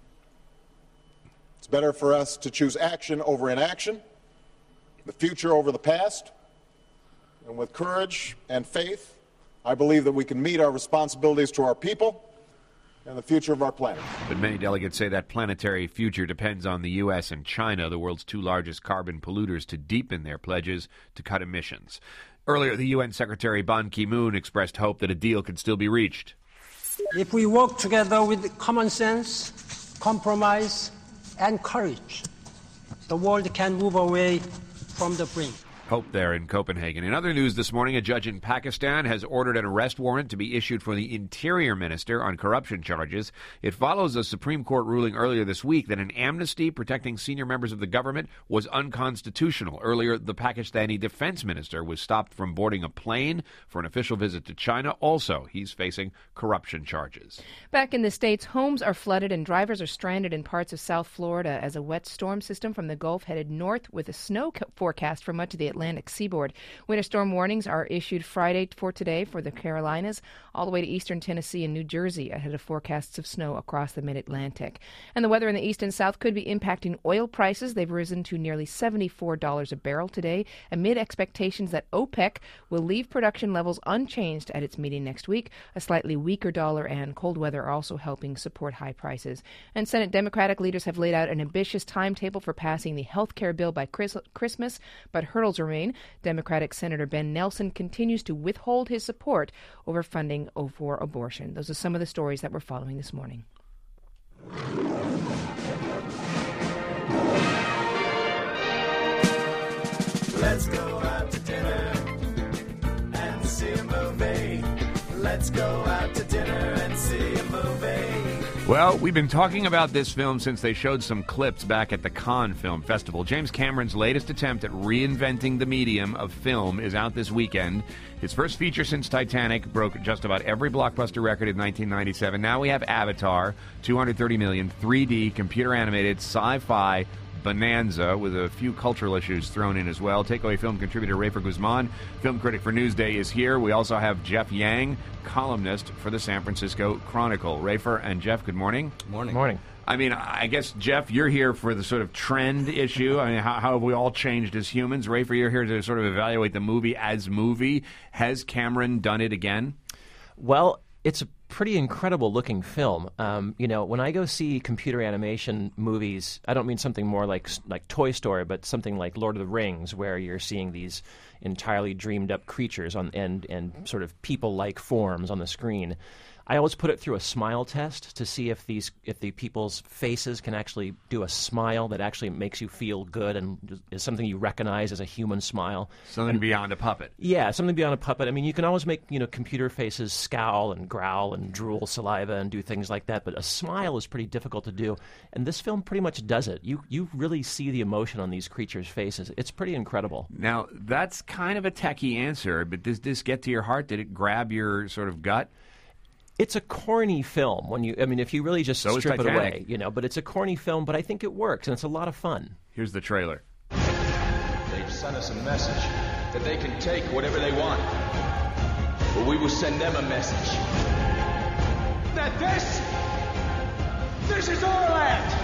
It's better for us to choose action over inaction, the future over the past, and with courage and faith, I believe that we can meet our responsibilities to our people and the future of our planet. But many delegates say that planetary future depends on the U S and China, the world's two largest carbon polluters, to deepen their pledges to cut emissions. Earlier, the U N Secretary Ban Ki-moon expressed hope that a deal could still be reached. If we work together with common sense, compromise, and courage, the world can move away from the brink. Hope there in Copenhagen. In other news this morning, a judge in Pakistan has ordered an arrest warrant to be issued for the Interior Minister on corruption charges. It follows a Supreme Court ruling earlier this week that an amnesty protecting senior members of the government was unconstitutional. Earlier, the Pakistani Defense Minister was stopped from boarding a plane for an official visit to China. Also, he's facing corruption charges. Back in the States, homes are flooded and drivers are stranded in parts of South Florida as a wet storm system from the Gulf headed north with a snow forecast for much of the Atlantic Atlantic seaboard. Winter storm warnings are issued Friday for today for the Carolinas, all the way to eastern Tennessee and New Jersey, ahead of forecasts of snow across the mid-Atlantic. And the weather in the east and south could be impacting oil prices. They've risen to nearly seventy-four dollars a barrel today, amid expectations that OPEC will leave production levels unchanged at its meeting next week. A slightly weaker dollar and cold weather are also helping support high prices. And Senate Democratic leaders have laid out an ambitious timetable for passing the health care bill by Christmas, but hurdles remain. Democratic Senator Ben Nelson continues to withhold his support over funding for abortion. Those are some of the stories that we're following this morning. Let's go out to dinner and see a movie. Let's go out to dinner and see a movie. Well, we've been talking about this film since they showed some clips back at the Cannes Film Festival. James Cameron's latest attempt at reinventing the medium of film is out this weekend. His first feature since Titanic broke just about every blockbuster record in nineteen ninety-seven. Now we have Avatar, two hundred thirty million dollars, three D, computer-animated, sci-fi bonanza with a few cultural issues thrown in as well. Takeaway film contributor Rafer Guzman, film critic for Newsday, is here. We also have Jeff Yang, columnist for the San Francisco Chronicle. Rafer and Jeff, good morning. Morning. Morning. I mean, I guess, Jeff, you're here for the sort of trend issue. I mean, how, how have we all changed as humans? Rafer, you're here to sort of evaluate the movie as movie. Has Cameron done it again? Well, it's a pretty incredible looking film. Um, you know, when I go see computer animation movies, I don't mean something more like like Toy Story, but something like Lord of the Rings, where you're seeing these entirely dreamed up creatures on and and sort of people-like forms on the screen. I always put it through a smile test to see if these if the people's faces can actually do a smile that actually makes you feel good and is something you recognize as a human smile. Something and, beyond a puppet. Yeah, something beyond a puppet. I mean, you can always make, you know, computer faces scowl and growl and drool saliva and do things like that, but a smile is pretty difficult to do. And this film pretty much does it. You you really see the emotion on these creatures' faces. It's pretty incredible. Now, that's kind of a techie answer, but does this get to your heart? Did it grab your sort of gut? It's a corny film when you, I mean, if you really just so strip it away, you know, but it's a corny film, but I think it works, and it's a lot of fun. Here's the trailer. They've sent us a message that they can take whatever they want, but we will send them a message that this, this is our land.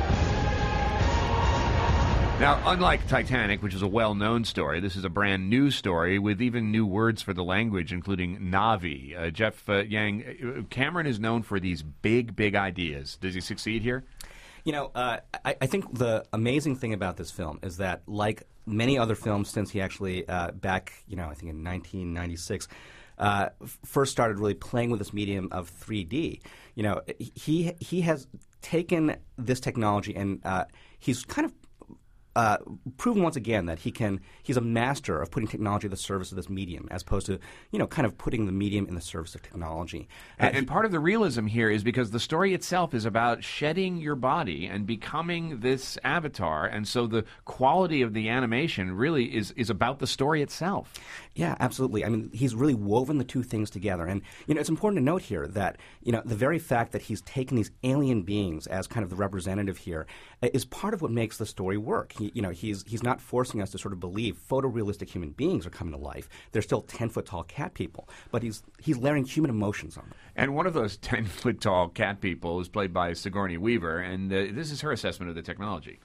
Now, unlike Titanic, which is a well-known story, this is a brand new story with even new words for the language, including Na'vi. Uh, Jeff uh, Yang, Cameron is known for these big, big ideas. Does he succeed here? You know, uh, I, I think the amazing thing about this film is that, like many other films since he actually, uh, back, you know, I think in nineteen ninety-six, uh, f- first started really playing with this medium of three D, you know, he he has taken this technology and uh, he's kind of uh, proven once again that he can. He's a master of putting technology at the service of this medium, as opposed to you know kind of putting the medium in the service of technology. Uh, and, and part of the realism here is because the story itself is about shedding your body and becoming this avatar, and so the quality of the animation really is is about the story itself. Yeah, absolutely. I mean, he's really woven the two things together, and you know, it's important to note here that you know the very fact that he's taken these alien beings as kind of the representative here is part of what makes the story work. He, you know, he's he's not forcing us to sort of believe photorealistic human beings are coming to life. They're still ten-foot-tall cat people, but he's he's layering human emotions on them. And one of those ten-foot-tall cat people is played by Sigourney Weaver, and uh, this is her assessment of the technology.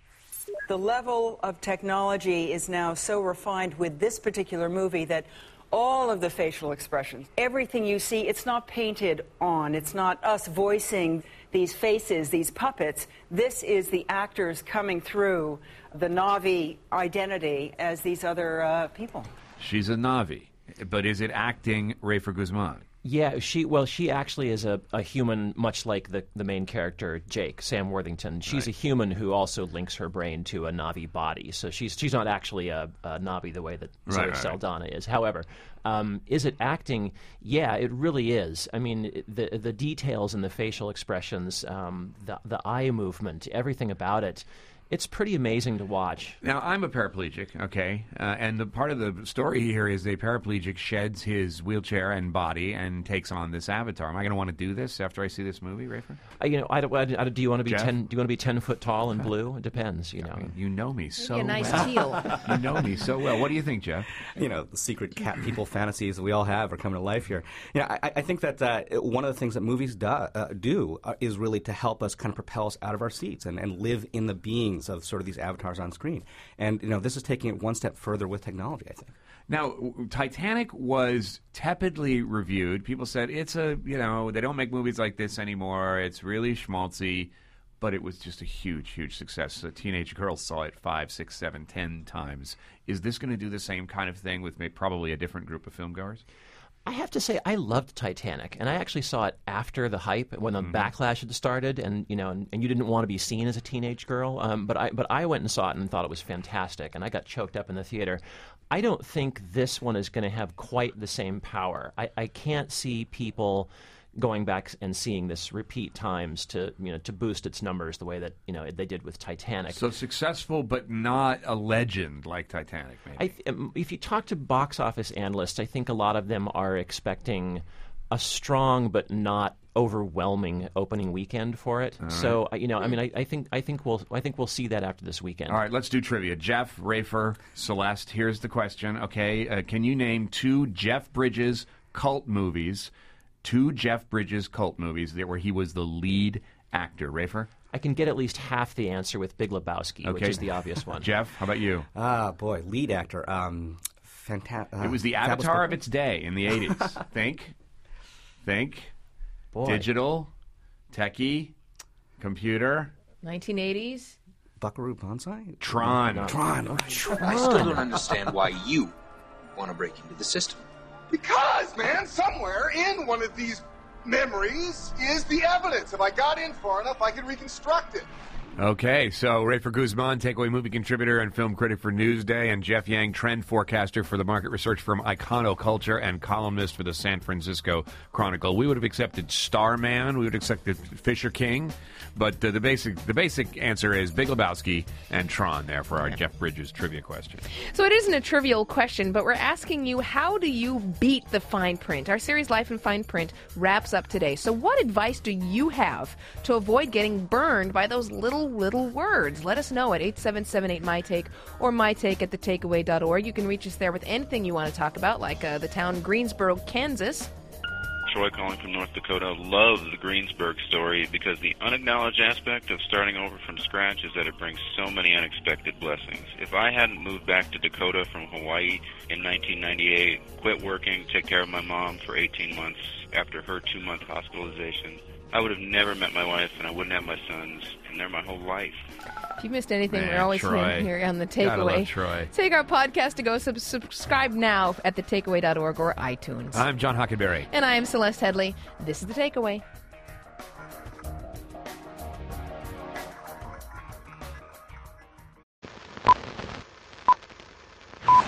The level of technology is now so refined with this particular movie that all of the facial expressions, everything you see, it's not painted on. It's not us voicing these faces, these puppets. This is the actors coming through the Na'vi identity as these other uh, people. She's a Na'vi, but is it acting Rafer Guzman? Yeah, she well, she actually is a, a human, much like the the main character Jake, Sam Worthington. She's right. a human who also links her brain to a Na'vi body, so she's she's not actually a, a Na'vi the way that Zoe right, right, Saldana is. However, um, is it acting? Yeah, it really is. I mean, the the details and the facial expressions, um, the the eye movement, everything about it. It's pretty amazing to watch. Now, I'm a paraplegic, okay? Uh, and the part of the story here is the paraplegic sheds his wheelchair and body and takes on this avatar. Am I going to want to do this after I see this movie, Rafer? Uh, you know, I don't, I don't, do you want to be Jeff? ten? Do you want to be ten foot tall and blue? It depends. You know, I mean, you know me so Maybe a nice well. teal. You know me so well. What do you think, Jeff? You know, the secret cat people fantasies that we all have are coming to life here. You know, I, I think that uh, one of the things that movies do, uh, do uh, is really to help us kind of propel us out of our seats and, and live in the beings of sort of these avatars on screen. And, you know, this is taking it one step further with technology, I think. Now, Titanic was tepidly reviewed. People said, it's a, you know, they don't make movies like this anymore. It's really schmaltzy. But it was just a huge, huge success. So teenage girls saw it five, six, seven, ten times. Is this going to do the same kind of thing with maybe probably a different group of filmgoers? I have to say, I loved Titanic, and I actually saw it after the hype, when the mm-hmm. backlash had started, and you know, and, and you didn't want to be seen as a teenage girl. Um, but I, but I went and saw it and thought it was fantastic, and I got choked up in the theater. I don't think this one is going to have quite the same power. I, I can't see people going back and seeing this repeat times to you know to boost its numbers the way that you know they did with Titanic. So successful, but not a legend like Titanic. Maybe. I th- if you talk to box office analysts, I think a lot of them are expecting a strong but not overwhelming opening weekend for it. All so right. you know, I mean, I, I think I think we'll I think we'll see that after this weekend. All right, let's do trivia. Jeff, Rafer, Celeste. Here's the question. Okay, uh, can you name two Jeff Bridges cult movies? Two Jeff Bridges cult movies where he was the lead actor. Rafer? I can get at least half the answer with Big Lebowski, okay. which is the obvious one. Jeff, how about you? Ah, boy, lead actor. Um, fantastic. Uh, it was the Avatar of its day in the eighties. Think. Think. Boy. Digital. Techie. Computer. nineteen eighties. Buckaroo Banzai? Tron. No. Tron. Oh, Tron. I still don't understand why you want to break into the system. Because, man, somewhere in one of these memories is the evidence. If I got in far enough, I could reconstruct it. Okay, so Rafer Guzman, takeaway movie contributor and film critic for Newsday, and Jeff Yang, trend forecaster for the market research firm Iconoculture and columnist for the San Francisco Chronicle. We would have accepted Starman, we would have accepted Fisher King, but uh, the basic the basic answer is Big Lebowski and Tron there for our yeah. Jeff Bridges trivia question. So it isn't a trivial question, but we're asking you, how do you beat the fine print? Our series Life in Fine Print wraps up today. So what advice do you have to avoid getting burned by those little little words? Let us know at eight seven seven eight my take or mytake at the takeaway dot org. You can reach us there with anything you want to talk about, like uh, the town Greensboro, Kansas. Troy calling from North Dakota. Love the Greensburg story because the unacknowledged aspect of starting over from scratch is that it brings so many unexpected blessings. If I hadn't moved back to Dakota from Hawaii in nineteen ninety-eight, quit working, take care of my mom for eighteen months after her two-month hospitalization, I would have never met my wife, and I wouldn't have my sons, and they're my whole life. If you missed anything, Man, we're always Troy. here on the Gotta love Takeaway. Troy. Take our podcast to go sub- subscribe now at the takeaway dot org or iTunes. I'm John Hockenberry. And I am Celeste Headley. This is The Takeaway.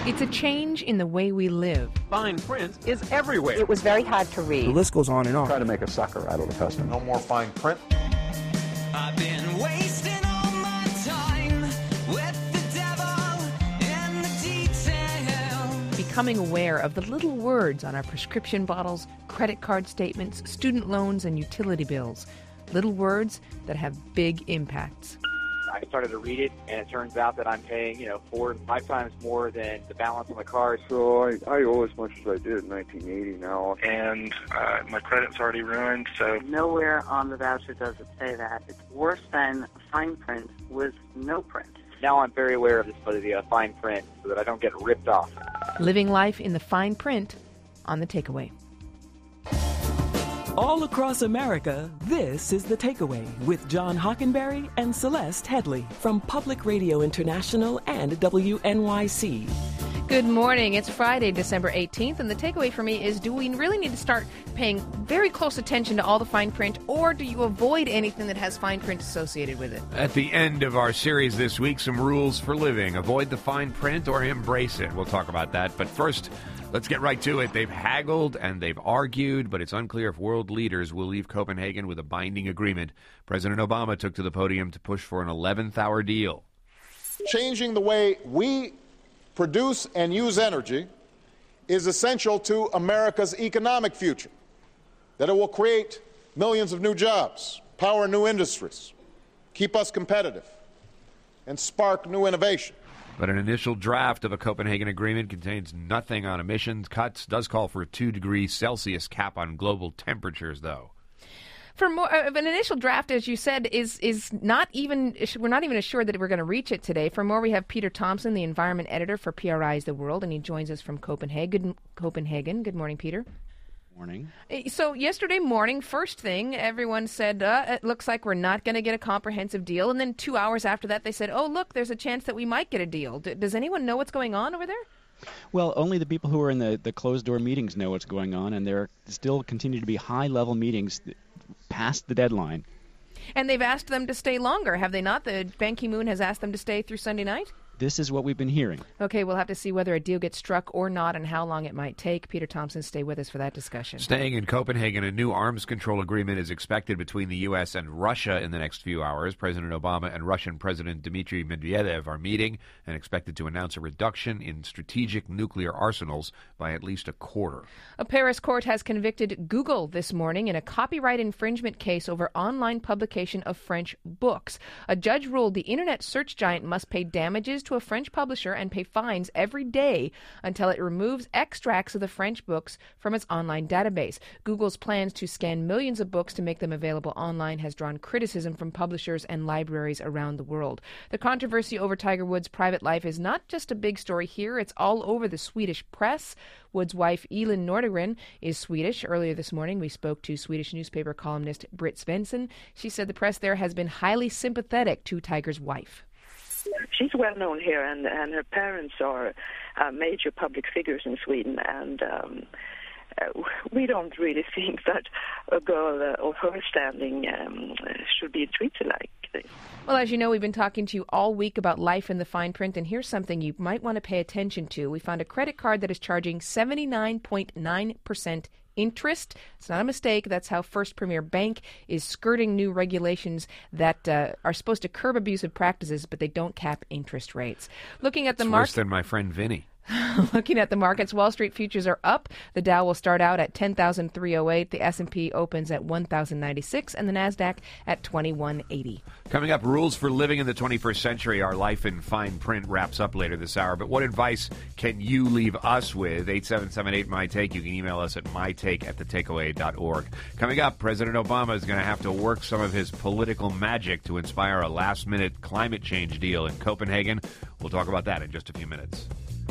It's a change in the way we live. Fine print is everywhere. It was very hard to read. The list goes on and on. Try to make a sucker out of the customer. No more fine print. I've been wasting all my time with the devil in the detail. Becoming aware of the little words on our prescription bottles, credit card statements, student loans, and utility bills. Little words that have big impacts. I started to read it, and it turns out that I'm paying, you know, four and five times more than the balance on the card. So I, I owe as much as I did in nineteen eighty now. And uh, my credit's already ruined, so... Nowhere on the voucher does it say that. It's worse than fine print with no print. Now I'm very aware of this, of the uh, fine print, so that I don't get ripped off. Living life in the fine print on The Takeaway. All across America, this is The Takeaway with John Hockenberry and Celeste Headley from Public Radio International and W N Y C. Good morning. It's Friday, December eighteenth, and the takeaway for me is, do we really need to start paying very close attention to all the fine print, or do you avoid anything that has fine print associated with it? At the end of our series this week, some rules for living. Avoid the fine print or embrace it. We'll talk about that. But first, let's get right to it. They've haggled and they've argued, but it's unclear if world leaders will leave Copenhagen with a binding agreement. President Obama took to the podium to push for an eleventh hour deal. Changing the way we produce and use energy is essential to America's economic future, that it will create millions of new jobs, power new industries, keep us competitive, and spark new innovation. But an initial draft of a Copenhagen agreement contains nothing on emissions cuts, does call for a two degrees Celsius cap on global temperatures, though. For more, uh, an initial draft, as you said, is is not even, we're not even assured that we're going to reach it today. For more, we have Peter Thompson, the environment editor for P R I's The World, and he joins us from Copenhagen. Good, Copenhagen. Good morning, Peter. Morning. So yesterday morning, first thing, everyone said, uh, it looks like we're not going to get a comprehensive deal. And then two hours after that, they said, oh, look, there's a chance that we might get a deal. D- does anyone know what's going on over there? Well, only the people who are in the, the closed-door meetings know what's going on, and there still continue to be high-level meetings past the deadline. And they've asked them to stay longer, have they not? The Ban Ki-moon has asked them to stay through Sunday night? This is what we've been hearing. Okay, we'll have to see whether a deal gets struck or not and how long it might take. Peter Thompson, stay with us for that discussion. Staying in Copenhagen, a new arms control agreement is expected between the U S and Russia in the next few hours. President Obama and Russian President Dmitry Medvedev are meeting and expected to announce a reduction in strategic nuclear arsenals by at least a quarter. A Paris court has convicted Google this morning in a copyright infringement case over online publication of French books. A judge ruled the internet search giant must pay damages to a French publisher and pay fines every day until it removes extracts of the French books from its online database. Google's plans to scan millions of books to make them available online has drawn criticism from publishers and libraries around the world. The controversy over Tiger Woods' private life is not just a big story here, it's all over the Swedish press. Woods' wife, Elin Nordegren, is Swedish. Earlier this morning, we spoke to Swedish newspaper columnist Britt Svensson. She said the press there has been highly sympathetic to Tiger's wife. She's well known here, and, and her parents are uh, major public figures in Sweden, and um, uh, we don't really think that a girl uh, of her standing um, should be treated like this. Well, as you know, we've been talking to you all week about life in the fine print, and here's something you might want to pay attention to. We found a credit card that is charging seventy-nine point nine percent interest. It's not a mistake. That's how First Premier Bank is skirting new regulations that uh, are supposed to curb abusive practices, but they don't cap interest rates. Looking at the It's market, worse than my friend Vinny. Looking at the markets, Wall Street futures are up. The Dow will start out at ten thousand three hundred eight. The S and P opens at one thousand ninety-six, and the Nasdaq at twenty-one eighty. Coming up, rules for living in the twenty-first century. Our life in fine print wraps up later this hour. But what advice can you leave us with? eight seven seven eight, my take. You can email us at mytake at the takeaway dot org. Coming up, President Obama is going to have to work some of his political magic to inspire a last-minute climate change deal in Copenhagen. We'll talk about that in just a few minutes.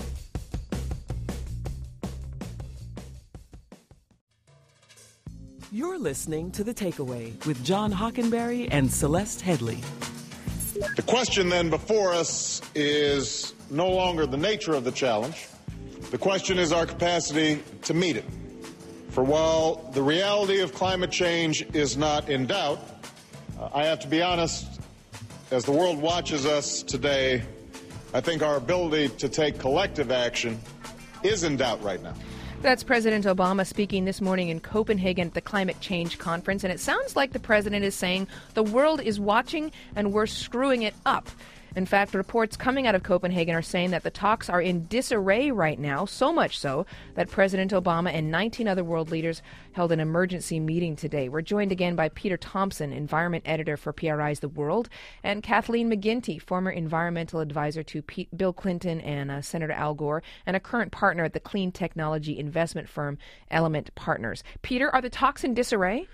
You're listening to The Takeaway with John Hockenberry and Celeste Headley. The question then before us is no longer the nature of the challenge. The question is our capacity to meet it. For while the reality of climate change is not in doubt, uh, I have to be honest, as the world watches us today, I think our ability to take collective action is in doubt right now. That's President Obama speaking this morning in Copenhagen at the Climate Change Conference, and it sounds like the president is saying the world is watching and we're screwing it up. In fact, reports coming out of Copenhagen are saying that the talks are in disarray right now, so much so that President Obama and nineteen other world leaders held an emergency meeting today. We're joined again by Peter Thompson, environment editor for P R I's The World, and Kathleen McGinty, former environmental advisor to Pete, Bill Clinton and uh, Senator Al Gore, and a current partner at the clean technology investment firm Element Partners. Peter, are the talks in disarray?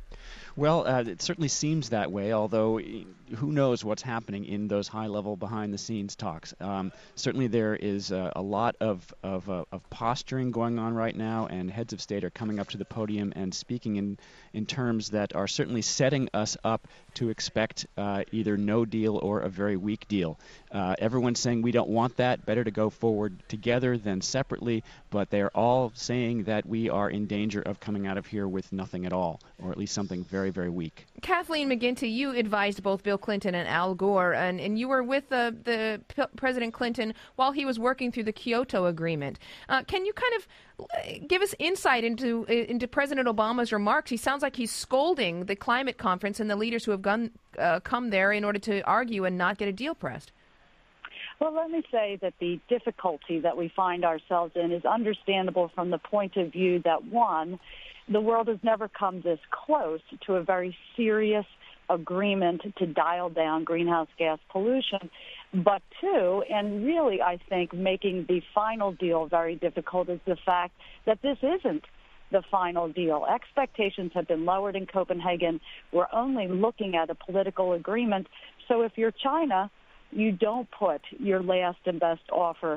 Well, uh, it certainly seems that way, although who knows what's happening in those high-level, behind-the-scenes talks. Um, certainly there is uh, a lot of, of, uh, of posturing going on right now, and heads of state are coming up to the podium and speaking in, in terms that are certainly setting us up to expect uh, either no deal or a very weak deal. Uh, everyone's saying we don't want that, better to go forward together than separately, but they're all saying that we are in danger of coming out of here with nothing at all, or at least something very, very weak. Kathleen McGinty, you advised both Bill Clinton and Al Gore, and, and you were with the, the P- President Clinton while he was working through the Kyoto Agreement. Uh, can you kind of give us insight into into President Obama's remarks? He sounds like he's scolding the climate conference and the leaders who have gone, uh, come there in order to argue and not get a deal pressed. Well, let me say that the difficulty that we find ourselves in is understandable from the point of view that, one, the world has never come this close to a very serious agreement to dial down greenhouse gas pollution. But two, and really I think making the final deal very difficult, is the fact that this isn't the final deal. Expectations have been lowered in Copenhagen. We're only looking at a political agreement. So if you're China, you don't put your last and best offer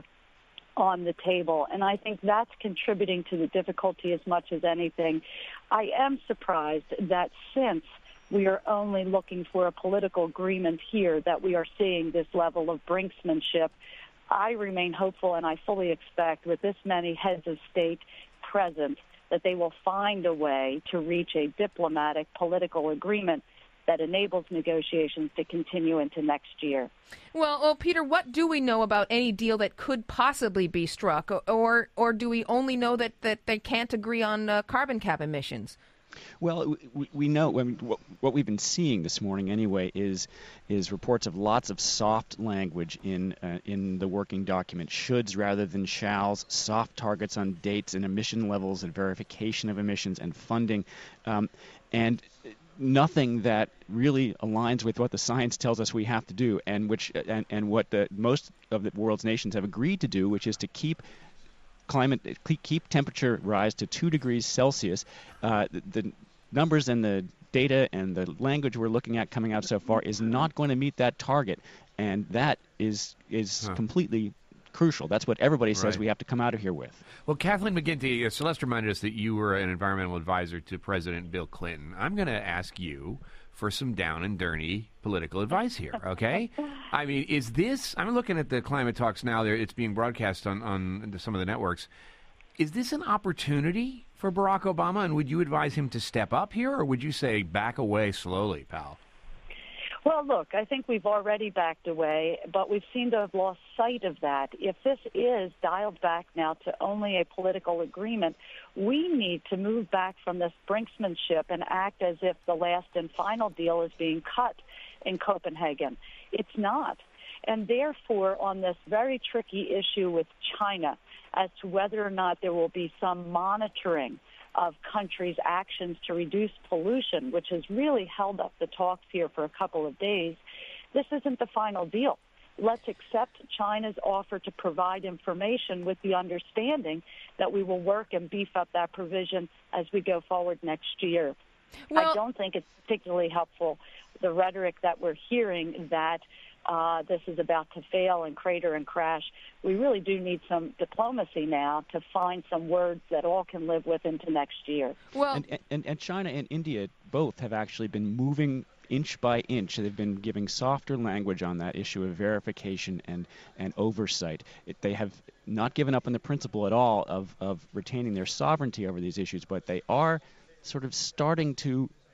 on the table. And I think that's contributing to the difficulty as much as anything. I am surprised that since we are only looking for a political agreement here, that we are seeing this level of brinksmanship. I remain hopeful, and I fully expect with this many heads of state present that they will find a way to reach a diplomatic political agreement that enables negotiations to continue into next year. Well, well, Peter, what do we know about any deal that could possibly be struck, or or do we only know that, that they can't agree on uh, carbon cap emissions? Well, we, we know I mean, what, what we've been seeing this morning anyway is is reports of lots of soft language in uh, in the working document, shoulds rather than shalls, soft targets on dates and emission levels and verification of emissions and funding, um, and nothing that really aligns with what the science tells us we have to do, and which and, and what the most of the world's nations have agreed to do, which is to keep climate keep temperature rise to two degrees Celsius. Uh, the, the numbers and the data and the language we're looking at coming out so far is not going to meet that target, and that is is huh. completely crucial. That's what everybody says right. we have to come out of here with. Well, Kathleen McGinty, uh, Celeste reminded us that you were an environmental advisor to President Bill Clinton. I'm going to ask you for some down and dirty political advice here, okay? I mean, is this, I'm looking at the climate talks now, there it's being broadcast on, on some of the networks. Is this an opportunity for Barack Obama, and would you advise him to step up here, or would you say back away slowly, pal? Well, look, I think we've already backed away, but we've seemed to have lost sight of that. If this is dialed back now to only a political agreement, we need to move back from this brinksmanship and act as if the last and final deal is being cut in Copenhagen. It's not. And therefore, on this very tricky issue with China as to whether or not there will be some monitoring of countries' actions to reduce pollution, which has really held up the talks here for a couple of days, this isn't the final deal. Let's accept China's offer to provide information with the understanding that we will work and beef up that provision as we go forward next year. Well, I don't think it's particularly helpful, the rhetoric that we're hearing that Uh, this is about to fail and crater and crash. We really do need some diplomacy now to find some words that all can live with into next year. Well, and, and, and China and India both have actually been moving inch by inch. They've been giving softer language on that issue of verification and, and oversight. It, they have not given up on the principle at all of, of retaining their sovereignty over these issues, but they are sort of starting to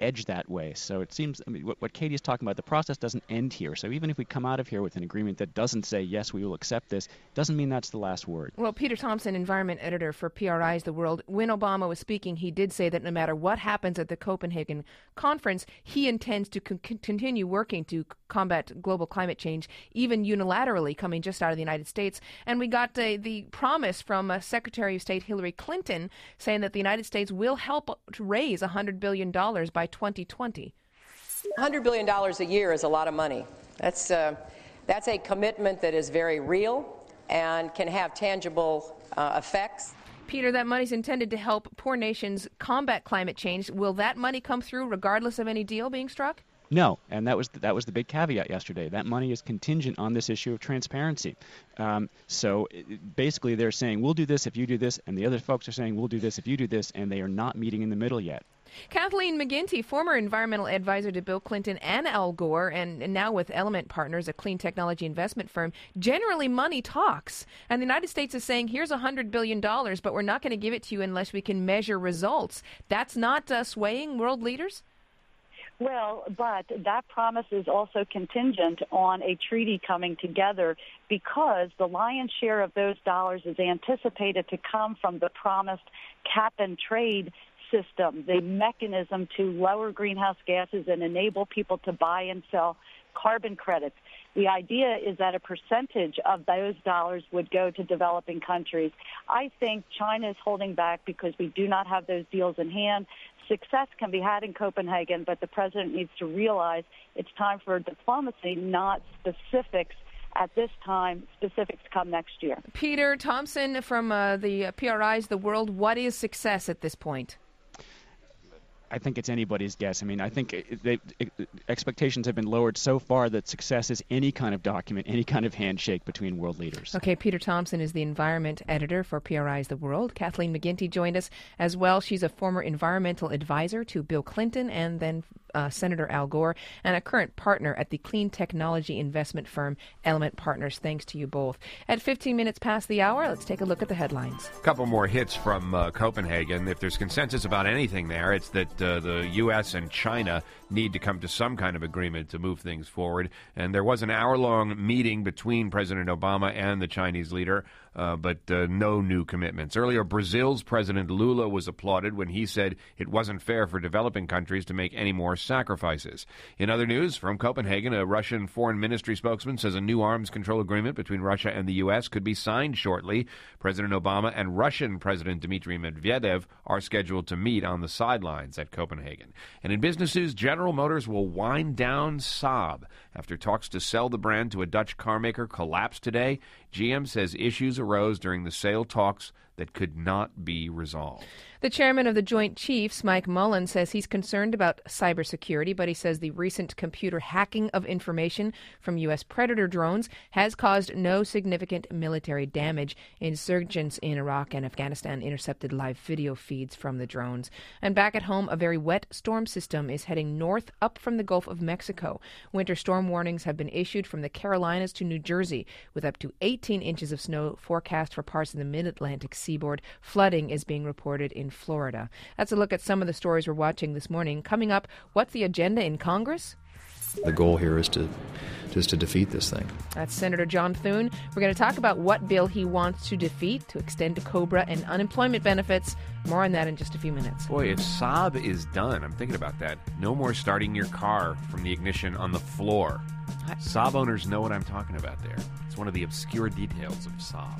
edge that way. So it seems, I mean, what, what Katie is talking about, the process doesn't end here. So even if we come out of here with an agreement that doesn't say, yes, we will accept this, doesn't mean that's the last word. Well, Peter Thompson, environment editor for P R I's The World, when Obama was speaking, he did say that no matter what happens at the Copenhagen conference, he intends to con- continue working to combat global climate change, even unilaterally, coming just out of the United States. And we got uh, the promise from uh, Secretary of State Hillary Clinton saying that the United States will help to raise one hundred billion dollars by twenty twenty. one hundred billion dollars a year is a lot of money. That's, uh, that's a commitment that is very real and can have tangible uh, effects. Peter, that money's intended to help poor nations combat climate change. Will that money come through regardless of any deal being struck? No, and that was the, that was the big caveat yesterday. That money is contingent on this issue of transparency. Um, so it, basically they're saying, we'll do this if you do this, and the other folks are saying, we'll do this if you do this, and they are not meeting in the middle yet. Kathleen McGinty, former environmental advisor to Bill Clinton and Al Gore, and, and now with Element Partners, a clean technology investment firm. Generally, money talks. And the United States is saying, here's one hundred billion dollars, but we're not going to give it to you unless we can measure results. That's not uh, swaying world leaders? Well, but that promise is also contingent on a treaty coming together because the lion's share of those dollars is anticipated to come from the promised cap and trade system, the mechanism to lower greenhouse gases and enable people to buy and sell carbon credits. The idea is that a percentage of those dollars would go to developing countries. I think China is holding back because we do not have those deals in hand. Success can be had in Copenhagen, but the president needs to realize it's time for diplomacy, not specifics at this time. Specifics come next year. Peter Thompson from uh, the uh, P R I's The World, what is success at this point? I think it's anybody's guess. I mean, I think it, they, it, expectations have been lowered so far that success is any kind of document, any kind of handshake between world leaders. Okay, Peter Thompson is the environment editor for P R I's The World. Kathleen McGinty joined us as well. She's a former environmental advisor to Bill Clinton and then uh, Senator Al Gore, and a current partner at the clean technology investment firm Element Partners. Thanks to you both. At fifteen minutes past the hour, let's take a look at the headlines. A couple more hits from uh, Copenhagen. If there's consensus about anything there, it's that Uh, the U S and China need to come to some kind of agreement to move things forward. And there was an hour-long meeting between President Obama and the Chinese leader, uh, but uh, no new commitments. Earlier, Brazil's President Lula was applauded when he said it wasn't fair for developing countries to make any more sacrifices. In other news, from Copenhagen, a Russian foreign ministry spokesman says a new arms control agreement between Russia and the U S could be signed shortly. President Obama and Russian President Dmitry Medvedev are scheduled to meet on the sidelines at Copenhagen. And in business news, General Motors will wind down Saab. After talks to sell the brand to a Dutch carmaker collapsed today, G M says issues arose during the sale talks that could not be resolved. The chairman of the Joint Chiefs, Mike Mullen, says he's concerned about cybersecurity, but he says the recent computer hacking of information from U S Predator drones has caused no significant military damage. Insurgents in Iraq and Afghanistan intercepted live video feeds from the drones. And back at home, a very wet storm system is heading north up from the Gulf of Mexico. Winter storm warnings have been issued from the Carolinas to New Jersey, with up to eighteen inches of snow forecast for parts of the mid-Atlantic seaboard. Flooding is being reported in Florida. That's a look at some of the stories we're watching this morning. Coming up, what's the agenda in Congress? The goal here is to just to defeat this thing. That's Senator John Thune. We're going to talk about what bill he wants to defeat to extend COBRA and unemployment benefits. More on that in just a few minutes. Boy, if Saab is done, I'm thinking about that. No more starting your car from the ignition on the floor. Saab owners know what I'm talking about there. It's one of the obscure details of Saab.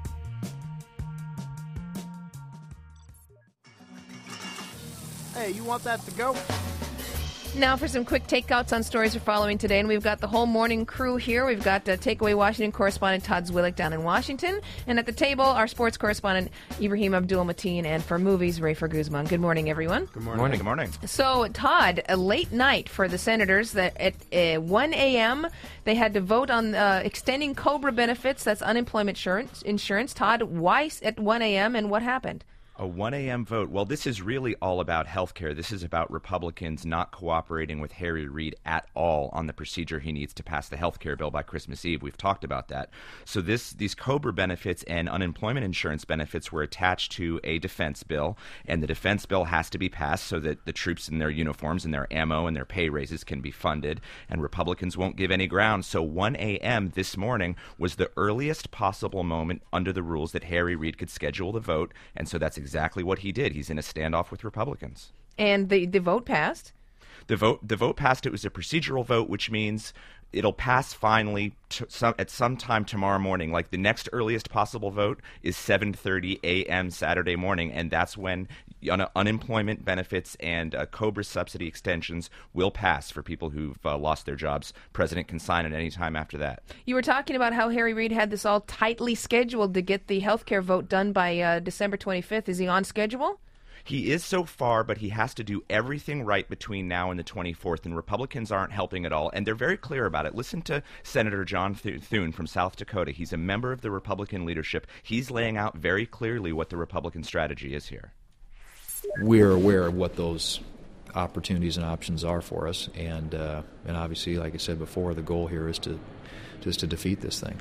Hey, you want that to go? Now for some quick takeouts on stories we're following today, and we've got the whole morning crew here. We've got uh, Takeaway Washington correspondent Todd Zwillich down in Washington, and at the table, our sports correspondent Ibrahim Abdul-Mateen, and for movies, Rafer Guzman. Good morning, everyone. Good morning. Morning. Good morning. So, Todd, a late night for the senators. That at uh, one a.m. they had to vote on uh, extending COBRA benefits. That's unemployment insurance. Insurance. Todd, why at one a.m. and what happened? A one a.m. vote. Well, this is really all about health care. This is about Republicans not cooperating with Harry Reid at all on the procedure he needs to pass the health care bill by Christmas Eve. We've talked about that. So this these COBRA benefits and unemployment insurance benefits were attached to a defense bill, and the defense bill has to be passed so that the troops in their uniforms and their ammo and their pay raises can be funded, and Republicans won't give any ground. So one a.m. this morning was the earliest possible moment under the rules that Harry Reid could schedule the vote, and so that's exactly what he did. He's in a standoff with Republicans. And the, the vote passed? The vote the vote passed. It was a procedural vote, which means it'll pass finally to some, at some time tomorrow morning. Like the next earliest possible vote is seven thirty a.m. Saturday morning, and that's when un- unemployment benefits and uh, COBRA subsidy extensions will pass for people who've uh, lost their jobs. President can sign at any time after that. You were talking about how Harry Reid had this all tightly scheduled to get the health care vote done by uh, December twenty-fifth. Is he on schedule? He is so far, but he has to do everything right between now and the twenty-fourth, and Republicans aren't helping at all, and they're very clear about it. Listen to Senator John Thune from South Dakota. He's a member of the Republican leadership. He's laying out very clearly what the Republican strategy is here. We're aware of what those opportunities and options are for us, and uh, and obviously, like I said before, the goal here is to just to defeat this thing.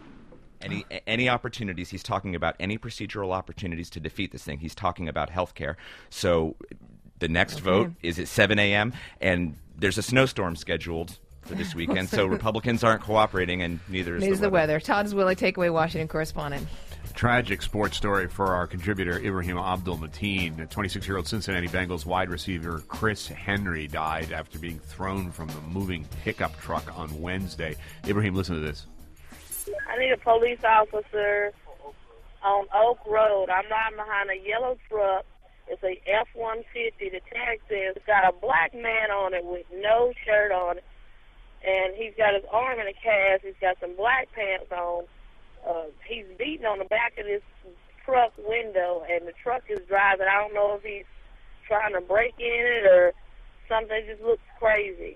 Any any opportunities, he's talking about any procedural opportunities to defeat this thing. He's talking about health care. So the next okay. vote is at seven a.m., and there's a snowstorm scheduled for this weekend, so Republicans aren't cooperating, and neither is neither the, the weather. weather. Todd Zwillig, Takeaway Washington correspondent. Tragic sports story for our contributor, Ibrahim Abdul-Mateen. The twenty-six-year-old Cincinnati Bengals wide receiver Chris Henry died after being thrown from the moving pickup truck on Wednesday. Ibrahim, listen to this. I need a police officer on Oak Road. I'm riding behind a yellow truck. It's a F one fifty. The tag says it's got a black man on it with no shirt on it. And he's got his arm in a cast. He's got some black pants on. Uh, he's beating on the back of this truck window, and the truck is driving. I don't know if he's trying to break in it or something. It just looks crazy.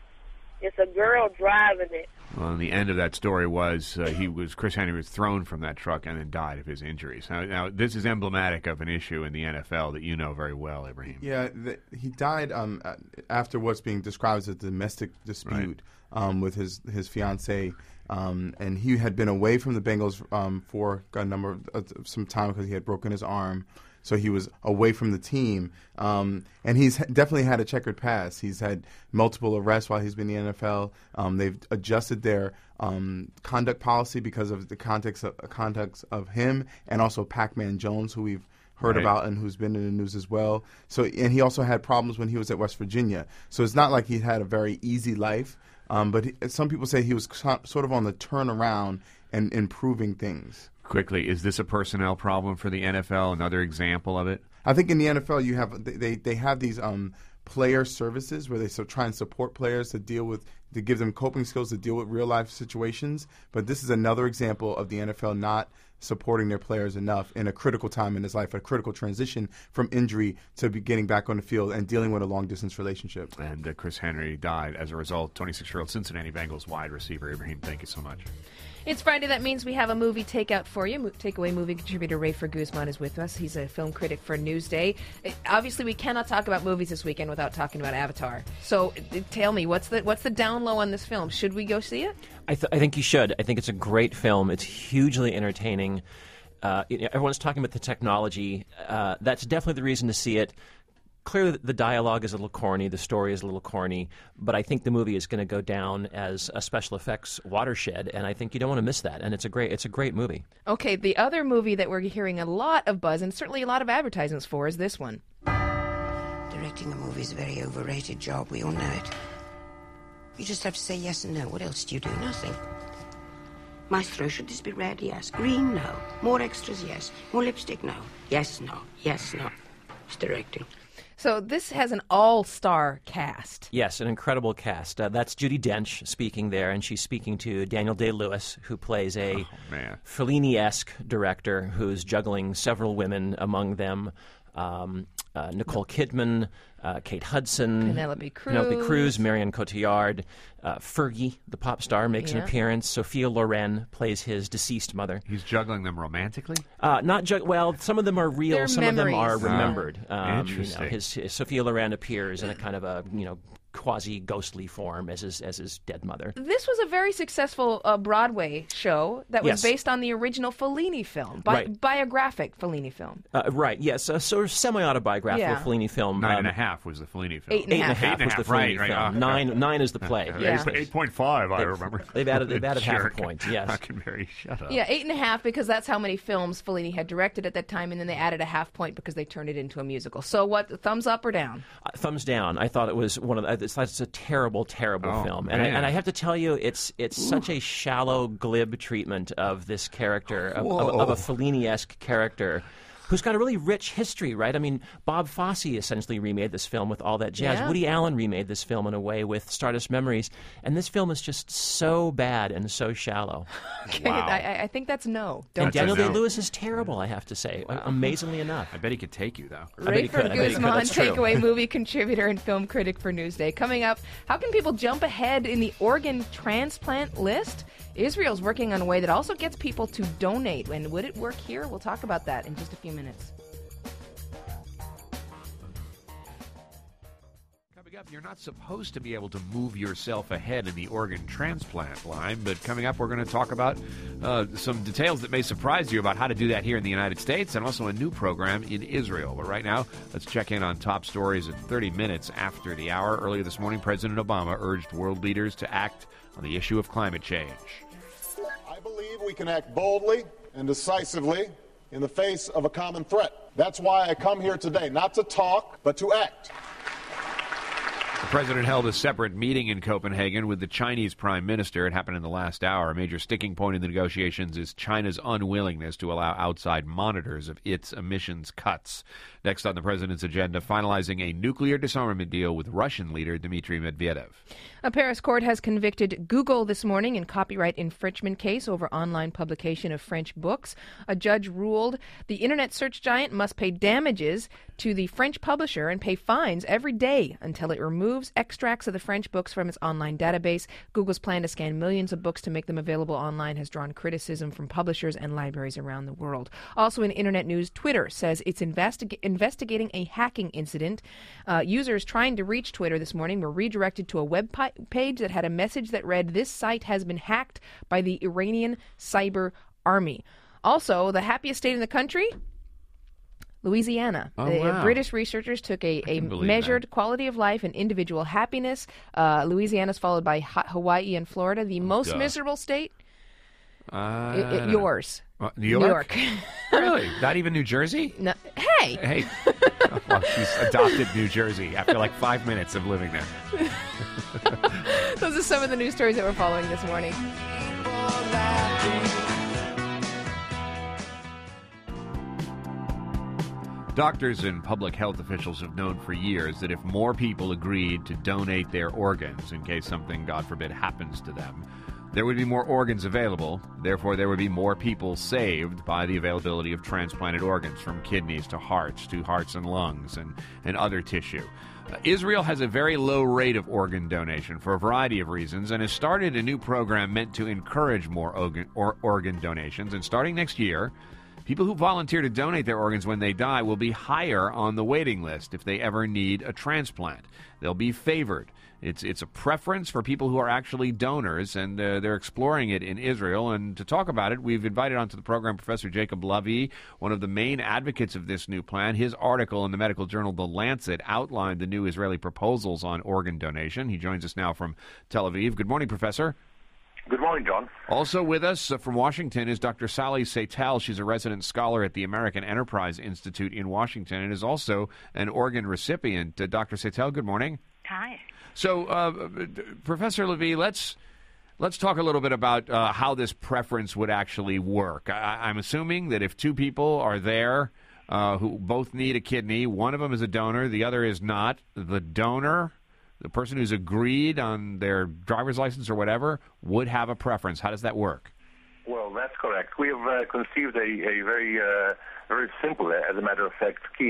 It's a girl driving it. Well, and the end of that story was uh, he was Chris Henry was thrown from that truck and then died of his injuries. Now, now, this is emblematic of an issue in the N F L that you know very well, Ibrahim. Yeah, the, he died um, after what's being described as a domestic dispute right. um, with his his fiancée, um, and he had been away from the Bengals um, for a number of uh, some time because he had broken his arm. So he was away from the team, um, and he's definitely had a checkered past. He's had multiple arrests while he's been in the N F L. Um, they've adjusted their um, conduct policy because of the context of, context of him and also Pac-Man Jones, who we've heard right. about and who's been in the news as well. So, and he also had problems when he was at West Virginia. So it's not like he had a very easy life, um, but he, some people say he was sort of on the turnaround and improving things. Quickly, is this a personnel problem for the N F L? Another example of it? I think in the N F L you have they they have these um, player services where they so try and support players to deal with to give them coping skills to deal with real life situations. But this is another example of the N F L not supporting their players enough in a critical time in his life, a critical transition from injury to be getting back on the field and dealing with a long-distance relationship. And uh, Chris Henry died as a result. twenty-six-year-old Cincinnati Bengals wide receiver. Ibrahim, thank you so much. It's Friday. That means we have a movie takeout for you. Mo- Takeaway movie contributor Rafer Guzman is with us. He's a film critic for Newsday. It, obviously, we cannot talk about movies this weekend without talking about Avatar. So uh, tell me, what's the what's the down low on this film? Should we go see it? I, th- I think you should. I think it's a great film. It's hugely entertaining. Uh, you know, everyone's talking about the technology. Uh, that's definitely the reason to see it. Clearly, the dialogue is a little corny, the story is a little corny, but I think the movie is going to go down as a special effects watershed, and I think you don't want to miss that. And it's a great, it's a great movie. Okay, the other movie that we're hearing a lot of buzz and certainly a lot of advertisements for is this one. Directing a movie is a very overrated job. We all know it. You just have to say yes and no. What else do you do? Nothing. Maestro, should this be red? Yes. Green? No. More extras? Yes. More lipstick? No. Yes, no. Yes, no. It's directing. So this has an all-star cast. Yes, an incredible cast. Uh, that's Judi Dench speaking there, and she's speaking to Daniel Day-Lewis, who plays a oh, man. Fellini-esque director who's juggling several women, among them um, uh, Nicole Kidman, uh, Kate Hudson, Penelope Cruz, Penelope Cruz, Marion Cotillard, uh, Fergie, the pop star, makes Yeah. an appearance. Sophia Loren plays his deceased mother. He's juggling them romantically? Uh, not ju- well. Some of them are real. They're some of them are memories. remembered. Ah, Um, you know, interesting. his, his Sophia Loren appears in a kind of a you know quasi ghostly form as his as his dead mother. This was a very successful uh, Broadway show that was Yes. based on the original Fellini film, bi- Right. biographic Fellini film. Uh, right. Yes. A sort of semi-autobiographical Yeah. Fellini film. Nine um, and a half was the Fellini film. Eight and a Eight and a half. half Eight and a was half, the Fellini right, right. film. Oh, nine, okay. nine is the play. Yeah. eight point five, I They've- remember. They've added they've added half a Jerk. point. Yes. Hockenberry, shut up. Yeah, eight and a half because that's how many films Fellini had directed at that time, and then they added a half point because they turned it into a musical. So what, thumbs up or down? Uh, thumbs down. I thought it was one of the, it's, it's a terrible, terrible Oh, film, and I, man. and I have to tell you, it's it's such a shallow, glib treatment of this character, of, of, of a Fellini-esque character. Who's got a really rich history, right? I mean, Bob Fosse essentially remade this film with All That Jazz. Yeah. Woody Allen remade this film in a way with Stardust Memories. And this film is just so bad and so shallow. Okay, Wow. I, I- I think that's no. And That's a Daniel no. Day-Lewis is terrible, I have to say, amazingly enough. I bet he could take you, though. I bet he Rayford could. I bet he could. Guzman, That's true. takeaway movie contributor and film critic for Newsday. Coming up, how can people jump ahead in the organ transplant list? Israel's working on a way that also gets people to donate. And would it work here? We'll talk about that in just a few minutes. Coming up, you're not supposed to be able to move yourself ahead in the organ transplant line, but coming up, we're going to talk about uh, some details that may surprise you about how to do that here in the United States and also a new program in Israel. But right now, let's check in on top stories at thirty minutes after the hour. Earlier this morning, President Obama urged world leaders to act on the issue of climate change. I believe we can act boldly and decisively in the face of a common threat. That's why I come here today, not to talk, but to act. The president held a separate meeting in Copenhagen with the Chinese prime minister. It happened in the last hour. A major sticking point in the negotiations is China's unwillingness to allow outside monitors of its emissions cuts. Next on the president's agenda, finalizing a nuclear disarmament deal with Russian leader Dmitry Medvedev. A Paris court has convicted Google this morning in copyright infringement case over online publication of French books. A judge ruled the internet search giant must pay damages to the French publisher and pay fines every day until it removes extracts of the French books from its online database. Google's plan to scan millions of books to make them available online has drawn criticism from publishers and libraries around the world. Also in internet news, Twitter says it's investig- investigating a hacking incident. Uh, users trying to reach Twitter this morning were redirected to a web pi- page that had a message that read, "This site has been hacked by the Iranian cyber army." Also, the happiest state in the country? Louisiana. Oh, the wow. British researchers took a, a can believe measured that. quality of life and individual happiness. Uh, Louisiana's followed by Ha- Hawaii and Florida. The most duh. miserable state? Uh, I- I- yours. Uh, New York? New York. Really? Not even New Jersey? No, hey! Hey. Well, she's adopted New Jersey after like five minutes of living there. Those are some of the news stories that we're following this morning. Doctors and public health officials have known for years that if more people agreed to donate their organs in case something, God forbid, happens to them, there would be more organs available. Therefore, there would be more people saved by the availability of transplanted organs, from kidneys to hearts to hearts and lungs and, and other tissue. Uh, Israel has a very low rate of organ donation for a variety of reasons and has started a new program meant to encourage more organ, or, organ donations. And starting next year, people who volunteer to donate their organs when they die will be higher on the waiting list if they ever need a transplant. They'll be favored. It's it's a preference for people who are actually donors, and uh, they're exploring it in Israel. And to talk about it, we've invited onto the program Professor Jacob Lavie, one of the main advocates of this new plan. His article in the medical journal The Lancet outlined the new Israeli proposals on organ donation. He joins us now from Tel Aviv. Good morning, Professor. Good morning, John. Also with us uh, from Washington is Doctor Sally Seitel. She's a resident scholar at the American Enterprise Institute in Washington and is also an organ recipient. Uh, Doctor Seitel, good morning. Hi. So, uh, Professor Lavie, let's let's talk a little bit about uh, how this preference would actually work. I, I'm assuming that if two people are there uh, who both need a kidney, one of them is a donor, the other is not, the donor, the person who's agreed on their driver's license or whatever, would have a preference. How does that work? Well, that's correct. We have uh, conceived a, a very, uh, very simple, as a matter of fact, scheme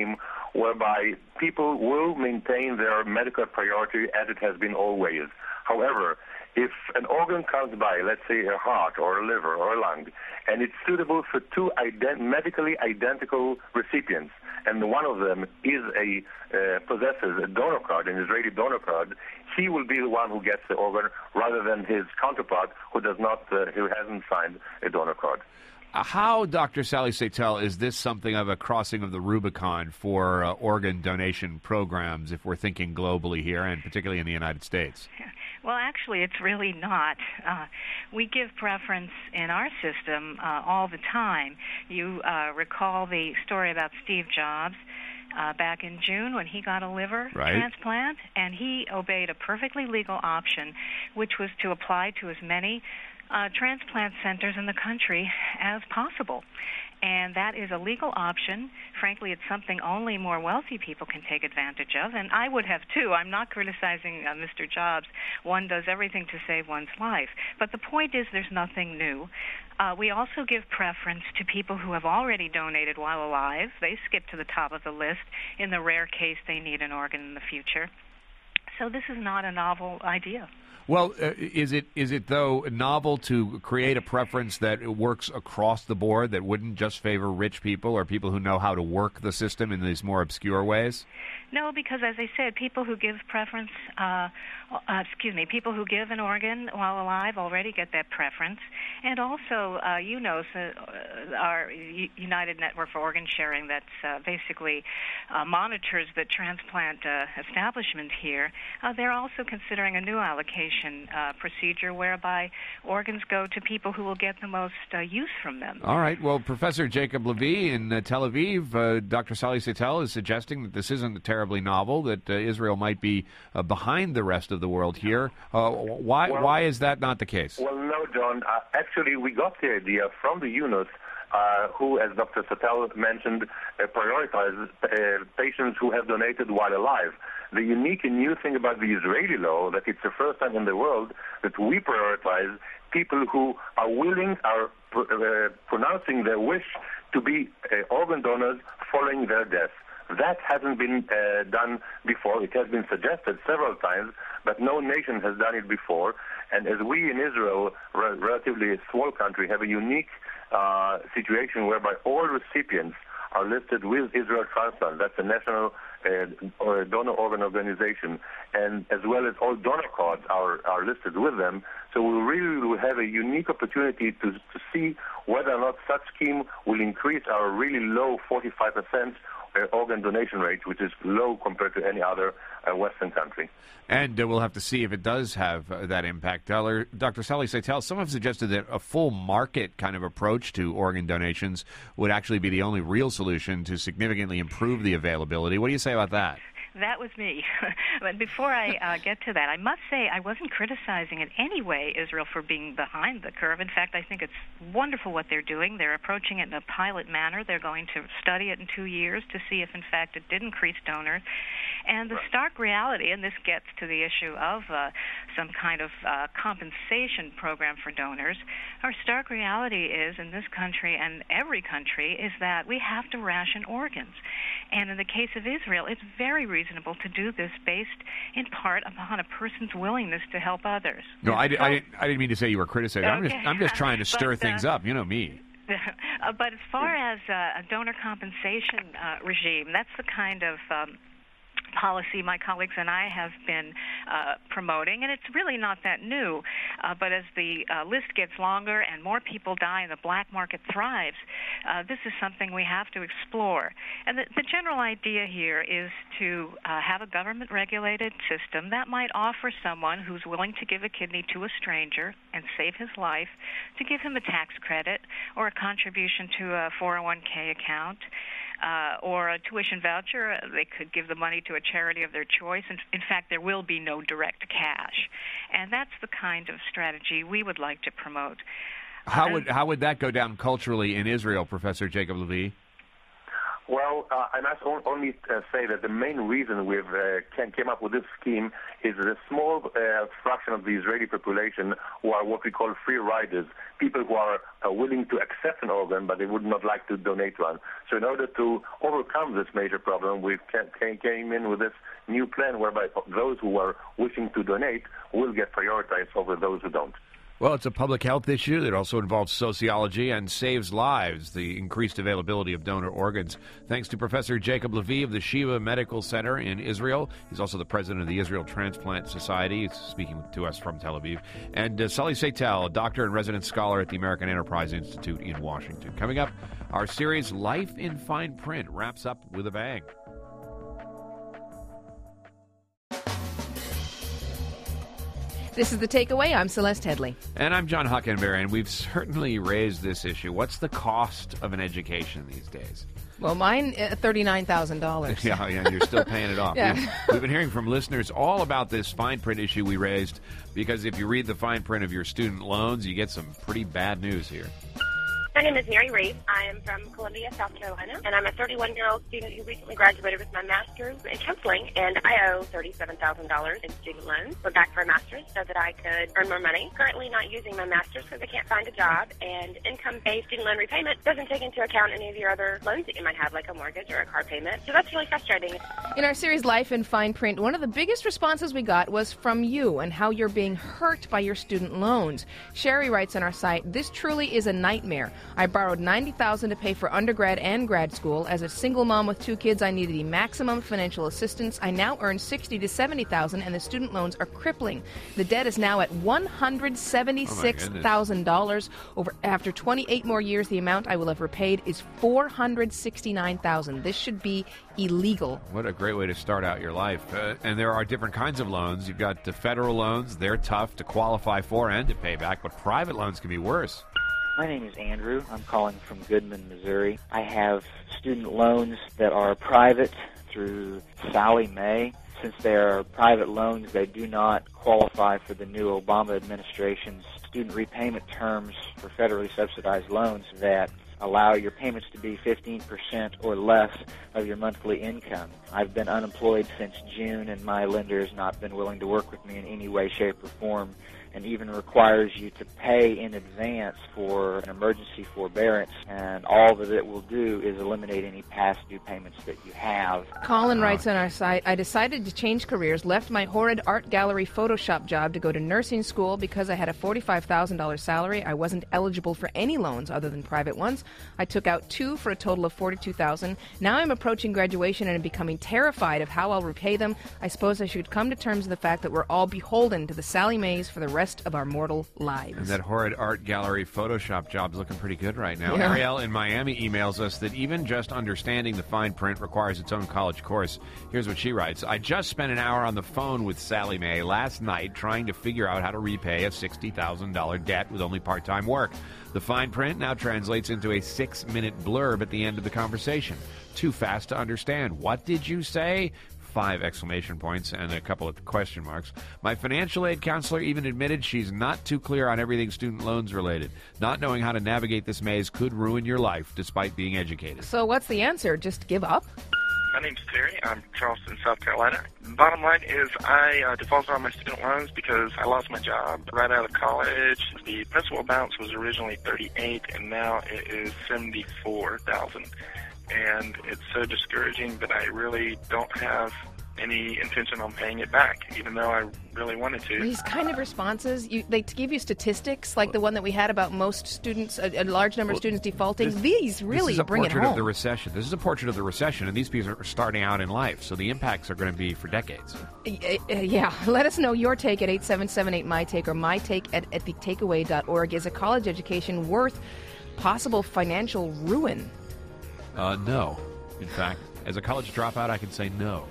whereby people will maintain their medical priority as it has been always. However, if an organ comes by, let's say a heart or a liver or a lung, and it's suitable for two ident- medically identical recipients, and one of them is a uh, possesses a donor card, an Israeli donor card, he will be the one who gets the organ rather than his counterpart who does not, uh, who hasn't signed a donor card. How, Doctor Sally Satel, is this something of a crossing of the Rubicon for uh, organ donation programs if we're thinking globally here, and particularly in the United States? Well, actually, it's really not. Uh, we give preference in our system uh, all the time. You uh, recall the story about Steve Jobs uh, back in June when he got a liver right. transplant, and he obeyed a perfectly legal option, which was to apply to as many Uh, transplant centers in the country as possible. And that is a legal option. Frankly, it's something only more wealthy people can take advantage of, and I would have too. I'm not criticizing uh, Mister Jobs. One does everything to save one's life. But the point is there's nothing new. Uh, we also give preference to people who have already donated while alive. They skip to the top of the list in the rare case they need an organ in the future. So this is not a novel idea. Well, uh, is it is it though novel to create a preference that works across the board that wouldn't just favor rich people or people who know how to work the system in these more obscure ways? No, because as I said, people who give preference, uh, uh, excuse me, people who give an organ while alive already get that preference. And also, uh, you know, so, uh, our U- United Network for Organ Sharing that's uh, basically uh, monitors the transplant uh, establishment here, uh, they're also considering a new allocation uh, procedure whereby organs go to people who will get the most uh, use from them. All right. Well, Professor Jacob Levy in uh, Tel Aviv, uh, Doctor Sally Satel is suggesting that this isn't terribly novel, that uh, Israel might be uh, behind the rest of the world here. Uh, why well, why is that not the case? Well, no, John. Uh, actually, we got the idea from the UNOS, uh, who, as Doctor Satel mentioned, uh, prioritizes uh, patients who have donated while alive. The unique and new thing about the Israeli law, that it's the first time in the world that we prioritize people who are willing, are uh, pronouncing their wish to be uh, organ donors following their death. That hasn't been uh, done before. It has been suggested several times, but no nation has done it before. And as we in Israel, re- relatively a small country, have a unique uh, situation whereby all recipients are listed with Israel Transplant. That's a national uh, donor organ organization. And as well as all donor cards are, are listed with them. So we really will have a unique opportunity to, to see whether or not such scheme will increase our really low forty-five percent Uh, organ donation rate, which is low compared to any other uh, Western country. And uh, we'll have to see if it does have uh, that impact. Doctor Sally Satel, some have suggested that a full market kind of approach to organ donations would actually be the only real solution to significantly improve the availability. What do you say about that? That was me. But before I uh, get to that, I must say I wasn't criticizing in any way Israel for being behind the curve. In fact, I think it's wonderful what they're doing. They're approaching it in a pilot manner. They're going to study it in two years to see if, in fact, it did increase donors. And the stark reality, and this gets to the issue of uh, some kind of uh, compensation program for donors, our stark reality is in this country and every country is that we have to ration organs. And in the case of Israel, it's very reasonable to do this based in part upon a person's willingness to help others. No, I, so, I, didn't, I didn't mean to say you were criticizing. Okay. I'm just, I'm just trying to stir but, things uh, up. You know me. uh, but as far as uh, a donor compensation uh, regime, that's the kind of um, policy my colleagues and I have been uh, promoting, and it's really not that new. Uh, but as the uh, list gets longer and more people die and the black market thrives, uh, this is something we have to explore. And the, the general idea here is to uh, have a government-regulated system that might offer someone who's willing to give a kidney to a stranger and save his life to give him a tax credit or a contribution to a four oh one k account. Uh, or a tuition voucher. Uh, they could give the money to a charity of their choice. And in fact, there will be no direct cash. And that's the kind of strategy we would like to promote. How Uh, would how would that go down culturally in Israel, Professor Jacob Levy? Well, uh, I must on- only uh, say that the main reason we uh, can, came up with this scheme is the small uh, fraction of the Israeli population who are what we call free riders, people who are uh, willing to accept an organ, but they would not like to donate one. So in order to overcome this major problem, we came, came in with this new plan whereby those who are wishing to donate will get prioritized over those who don't. Well, it's a public health issue that also involves sociology and saves lives, the increased availability of donor organs. Thanks to Professor Jacob Levy of the Shiva Medical Center in Israel. He's also the president of the Israel Transplant Society. He's speaking to us from Tel Aviv. And uh, Sully Seitel, a doctor and resident scholar at the American Enterprise Institute in Washington. Coming up, our series Life in Fine Print wraps up with a bang. This is The Takeaway. I'm Celeste Headley. And I'm John Hockenberry, and we've certainly raised this issue. What's the cost of an education these days? Well, mine, uh, thirty-nine thousand dollars. Yeah, yeah, you're still paying it off. Yeah. We've, we've been hearing from listeners all about this fine print issue we raised, because if you read the fine print of your student loans, you get some pretty bad news here. My name is Mary Reed. I am from Columbia, South Carolina, and I'm a thirty-one-year-old student who recently graduated with my master's in counseling, and I owe thirty-seven thousand dollars in student loans. Went back for a master's so that I could earn more money. Currently not using my master's because I can't find a job, and income-based student loan repayment doesn't take into account any of your other loans that you might have, like a mortgage or a car payment, so that's really frustrating. In our series Life in Fine Print, one of the biggest responses we got was from you and how you're being hurt by your student loans. Sherry writes on our site, "This truly is a nightmare. I borrowed ninety thousand dollars to pay for undergrad and grad school. As a single mom with two kids, I needed the maximum financial assistance. I now earn sixty thousand to seventy thousand dollars, and the student loans are crippling. The debt is now at one hundred seventy-six thousand dollars. Over after twenty-eight more years, the amount I will have repaid is four hundred sixty-nine thousand dollars. This should be illegal." What a great way to start out your life. Uh, and there are different kinds of loans. You've got the federal loans. They're tough to qualify for and to pay back, but private loans can be worse. My name is Andrew. I'm calling from Goodman, Missouri. I have student loans that are private through Sallie Mae. Since they are private loans, they do not qualify for the new Obama administration's student repayment terms for federally subsidized loans that allow your payments to be fifteen percent or less of your monthly income. I've been unemployed since June, and my lender has not been willing to work with me in any way, shape, or form, and even requires you to pay in advance for an emergency forbearance, and all that it will do is eliminate any past due payments that you have. Colin uh, writes on our site, "I decided to change careers, left my horrid art gallery Photoshop job to go to nursing school because I had a forty-five thousand dollars salary. I wasn't eligible for any loans other than private ones. I took out two for a total of forty-two thousand dollars. Now I'm approaching graduation and am becoming terrified of how I'll repay them. I suppose I should come to terms with the fact that we're all beholden to the Sallie Maes for the rest of our mortal lives." And that horrid art gallery Photoshop job's looking pretty good right now. Yeah. Ariel in Miami emails us that even just understanding the fine print requires its own college course. Here's what she writes. "I just spent an hour on the phone with Sallie Mae last night trying to figure out how to repay a sixty thousand dollars debt with only part-time work. The fine print now translates into a six-minute blurb at the end of the conversation. Too fast to understand. What did you say? Five exclamation points and a couple of question marks. My financial aid counselor even admitted she's not too clear on everything student loans related. Not knowing how to navigate this maze could ruin your life despite being educated." So what's the answer? Just give up? My name's Terry. I'm from Charleston, South Carolina. Bottom line is I uh, defaulted on my student loans because I lost my job right out of college. The principal balance was originally thirty-eight and now it is seventy-four thousand. And it's so discouraging that I really don't have any intention on paying it back, even though I really wanted to. These kind of responses, you, they give you statistics like the one that we had about most students, a, a large number well, of students defaulting. This, These really this is a bring it portrait home. of the recession. This is a portrait of the recession, and these people are starting out in life, so the impacts are going to be for decades. Uh, uh, yeah. Let us know your take at eight seven seven eight, my take or my take at, at the takeaway dot org. Is a college education worth possible financial ruin? Uh, no. In fact, as a college dropout, I can say no.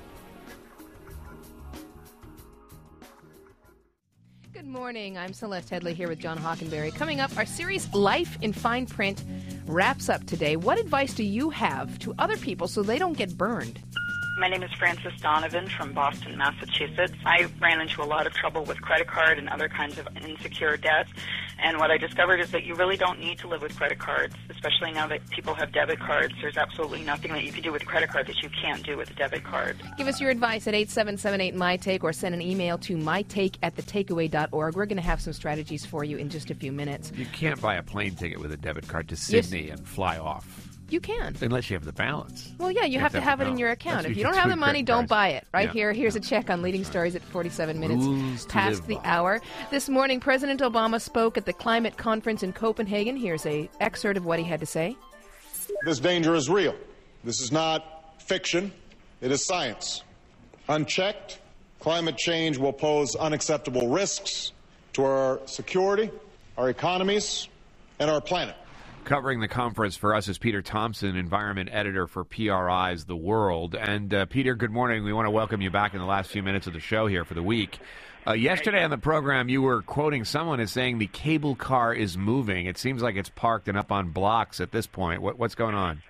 Good morning. I'm Celeste Headley here with John Hockenberry. Coming up, our series Life in Fine Print wraps up today. What advice do you have to other people so they don't get burned? My name is Frances Donovan from Boston, Massachusetts. I ran into a lot of trouble with credit card and other kinds of insecure debt. And what I discovered is that you really don't need to live with credit cards, especially now that people have debit cards. There's absolutely nothing that you can do with a credit card that you can't do with a debit card. Give us your advice at eight seven seven eight, M Y take or send an email to mytake at the takeaway dot org. We're going to have some strategies for you in just a few minutes. You can't buy a plane ticket with a debit card to Sydney yes. and fly off. You can. Unless you have the balance. Well, yeah, you, you have, have to have, have it in your account. That's if you don't have the money, don't buy it. Right yeah. here, here's a check on leading stories at forty-seven minutes Rules past the by. hour. This morning, President Obama spoke at the climate conference in Copenhagen. Here's an excerpt of what he had to say. This danger is real. This is not fiction. It is science. Unchecked, climate change will pose unacceptable risks to our security, our economies, and our planet. Covering the conference for us is Peter Thompson, environment editor for P R I's The World. And, uh, Peter, good morning. We want to welcome you back in the last few minutes of the show here for the week. Uh, yesterday on the program, you were quoting someone as saying the cable car is moving. It seems like it's parked and up on blocks at this point. What, what's going on?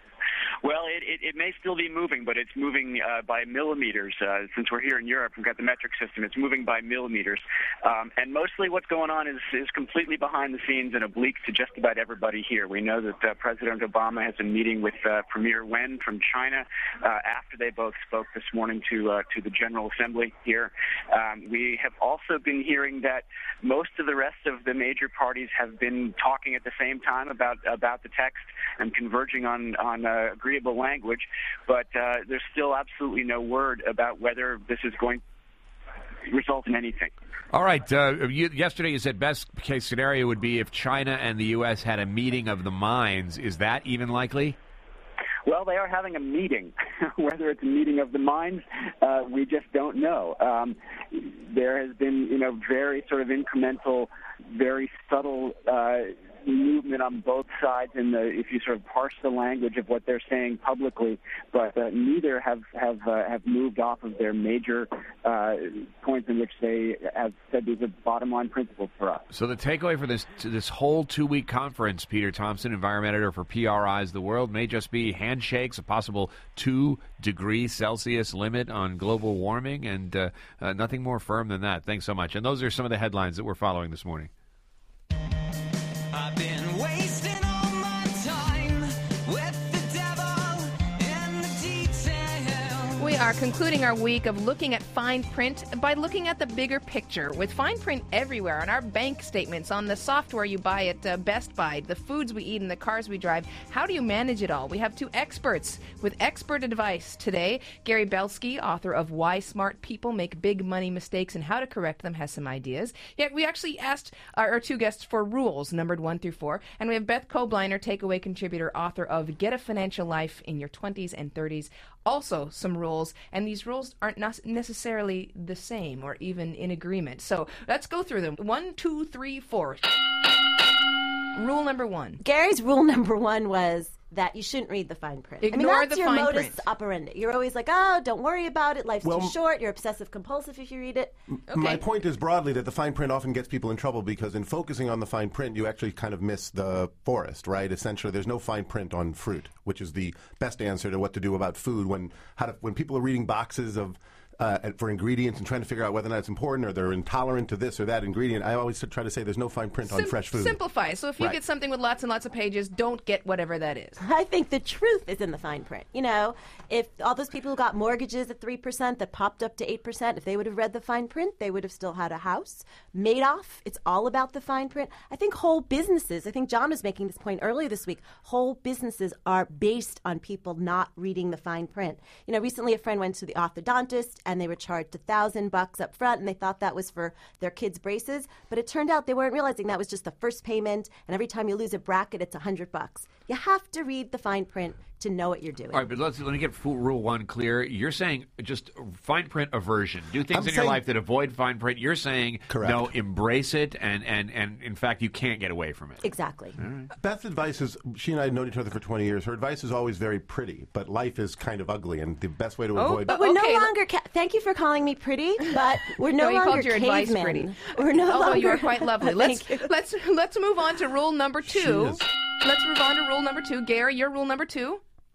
Well, it, it, it may still be moving, but it's moving uh, by millimeters. Uh, since we're here in Europe, we've got the metric system. It's moving by millimeters. Um, and mostly what's going on is, is completely behind the scenes and oblique to just about everybody here. We know that uh, President Obama has been meeting with uh, Premier Wen from China uh, after they both spoke this morning to uh, to the General Assembly here. Um, we have also been hearing that most of the rest of the major parties have been talking at the same time about about the text and converging on, on uh, agreeable language, but uh, there's still absolutely no word about whether this is going to result in anything. All right. Uh, you, yesterday you said best case scenario would be if China and the U S had a meeting of the minds. Is that even likely? Well, they are having a meeting. Whether it's a meeting of the minds, uh, we just don't know. Um, there has been, you know, very sort of incremental, very subtle uh, movement on both sides in the, if you sort of parse the language of what they're saying publicly, but uh, neither have have uh, have moved off of their major uh, points in which they have said these are bottom line principles for us. So the takeaway for this this whole two week conference, Peter Thompson, environment editor for P R I's The World, may just be handshakes, a possible two degree Celsius limit on global warming, and uh, uh, nothing more firm than that. Thanks so much. And those are some of the headlines that we're following this morning. I've been wasting all my time with the devil in the detail. We are concluding our week of looking at fine print by looking at the bigger picture. With fine print everywhere on our bank statements, on the software you buy at uh, Best Buy, the foods we eat and the cars we drive, how do you manage it all? We have two experts with expert advice today. Gary Belsky, author of Why Smart People Make Big Money Mistakes and How to Correct Them, has some ideas. Yet we actually asked our, our two guests for rules, numbered one through four. And we have Beth Kobliner, takeaway contributor, author of Get a Financial Life in Your twenties and thirties. Also some rules, and these rules aren't necessarily the same or even in agreement. So let's go through them. One, two, three, four. Rule number one. Gary's rule number one was that you shouldn't read the fine print. Ignore I mean, that's the your fine modus print. operandi. You're always like, oh, don't worry about it. Life's well, too short. You're obsessive compulsive if you read it. Okay. My point is broadly that the fine print often gets people in trouble because in focusing on the fine print, you actually kind of miss the forest, right? Essentially, there's no fine print on fruit, which is the best answer to what to do about food when how to, when people are reading boxes of Uh, for ingredients and trying to figure out whether or not it's important or they're intolerant to this or that ingredient. I always try to say there's no fine print on Sim- fresh food. Simplify. So if you right. get something with lots and lots of pages, don't get whatever that is. I think the truth is in the fine print. You know, if all those people who got mortgages at three percent that popped up to eight percent, if they would have read the fine print, they would have still had a house. Madoff, it's all about the fine print. I think whole businesses, I think John was making this point earlier this week, whole businesses are based on people not reading the fine print. You know, recently a friend went to the orthodontist and they were charged a thousand bucks up front and they thought that was for their kids' braces, but it turned out they weren't realizing that was just the first payment, and every time you lose a bracket, it's a hundred bucks. You have to read the fine print to know what you're doing. All right, but let's let me get full rule one clear. You're saying just fine print aversion. Do things I'm in saying, your life that avoid fine print. You're saying correct. No, embrace it, and, and, and in fact, you can't get away from it. Exactly. Right. Beth's advice is, she and I have known each other for twenty years. Her advice is always very pretty, but life is kind of ugly, and the best way to oh, avoid... But we're okay. no longer... Ca- thank you for calling me pretty, but we're no, no you longer called your advice cavemen. pretty. We're no Although longer... you are quite lovely. Let's let's let's move on to rule number two. Let's move on to rule number two. Gary, your rule number two?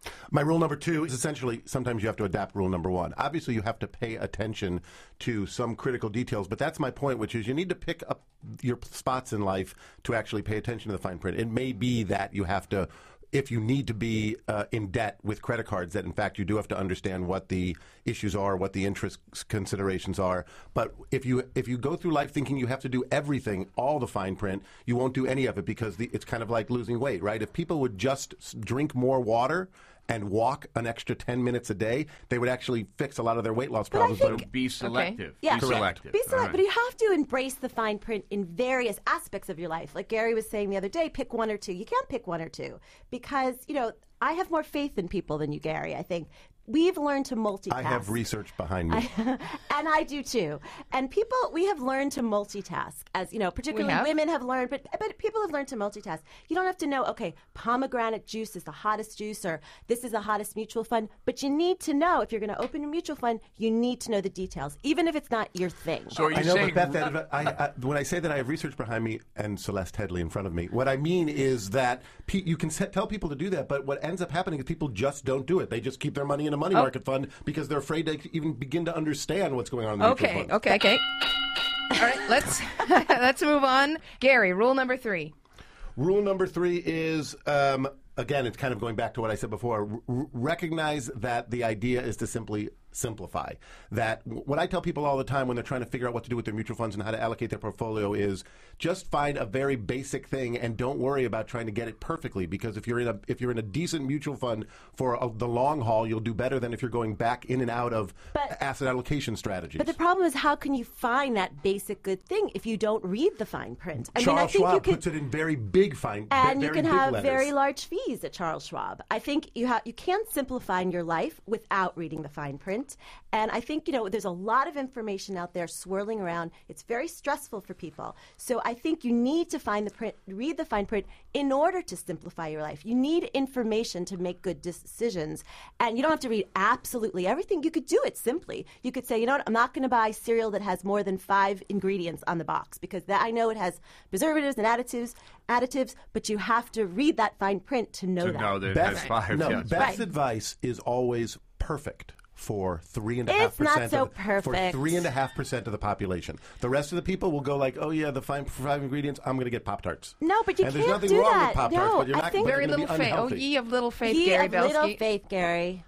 My rule number two is essentially sometimes you have to adapt rule number one. Obviously, you have to pay attention to some critical details, but that's my point, which is you need to pick up your spots in life to actually pay attention to the fine print. It may be that you have to, if you need to be uh, in debt with credit cards, that in fact you do have to understand what the issues are, what the interest considerations are. But if you if you go through life thinking you have to do everything, all the fine print, you won't do any of it because the, it's kind of like losing weight, right? If people would just s- drink more water and walk an extra ten minutes a day, they would actually fix a lot of their weight loss problems. So be selective. Yeah. Be selective. Be All selective, right. but you have to embrace the fine print in various aspects of your life. Like Gary was saying the other day, pick one or two. You can't pick one or two because, you know, I have more faith in people than you, Gary, I think. We've learned to multitask. I have research behind me. I, and I do too. And people, we have learned to multitask, as you know, particularly have? women have learned, but but people have learned to multitask. You don't have to know, okay, pomegranate juice is the hottest juice, or this is the hottest mutual fund. But you need to know if you're going to open a mutual fund, you need to know the details, even if it's not your thing. So are you I know, saying but Beth, that, I, I, when I say that I have research behind me and Celeste Headley in front of me, what I mean is that pe- you can set, tell people to do that, but what ends up happening is people just don't do it. They just keep their money in a money Oh. market fund because they're afraid to even begin to understand what's going on in the mutual Okay, funds. okay, okay. All right, let's let's move on. Gary, rule number three. Rule number three is, um, again, it's kind of going back to what I said before. R- recognize that the idea is to simply simplify. That what I tell people all the time when they're trying to figure out what to do with their mutual funds and how to allocate their portfolio is just find a very basic thing and don't worry about trying to get it perfectly, because if you're in a if you're in a decent mutual fund for a, the long haul, you'll do better than if you're going back in and out of But- asset allocation strategies. But the problem is, how can you find that basic good thing if you don't read the fine print? I Charles mean, I think Schwab you could, puts it in very big fine, and very you can big have letters. very large fees at Charles Schwab. I think you have you can't simplify in your life without reading the fine print. And I think, you know, there's a lot of information out there swirling around. It's very stressful for people. So I think you need to find the print, read the fine print in order to simplify your life. You need information to make good decisions. And you don't have to read absolutely everything. You could do it simply. You could say, you know what, I'm not going to buy cereal that has more than five ingredients on the box because that, I know it has preservatives and additives, additives, but you have to read that fine print to know To that. know that it Beth's, has five. no, yes. Beth's Right. advice is always perfect for three and a It's half not percent so of for perfect. three and a half percent of the population. The rest of the people will go like, "Oh yeah, the five, five ingredients. I'm going to get Pop Tarts." No, but you and can't there's nothing do wrong that. with Pop Tarts, No, but you're I not think- but Very you're gonna little be faith. Oh, unhealthy. ye of little faith, Ye Gary of Belsky. little faith, Gary.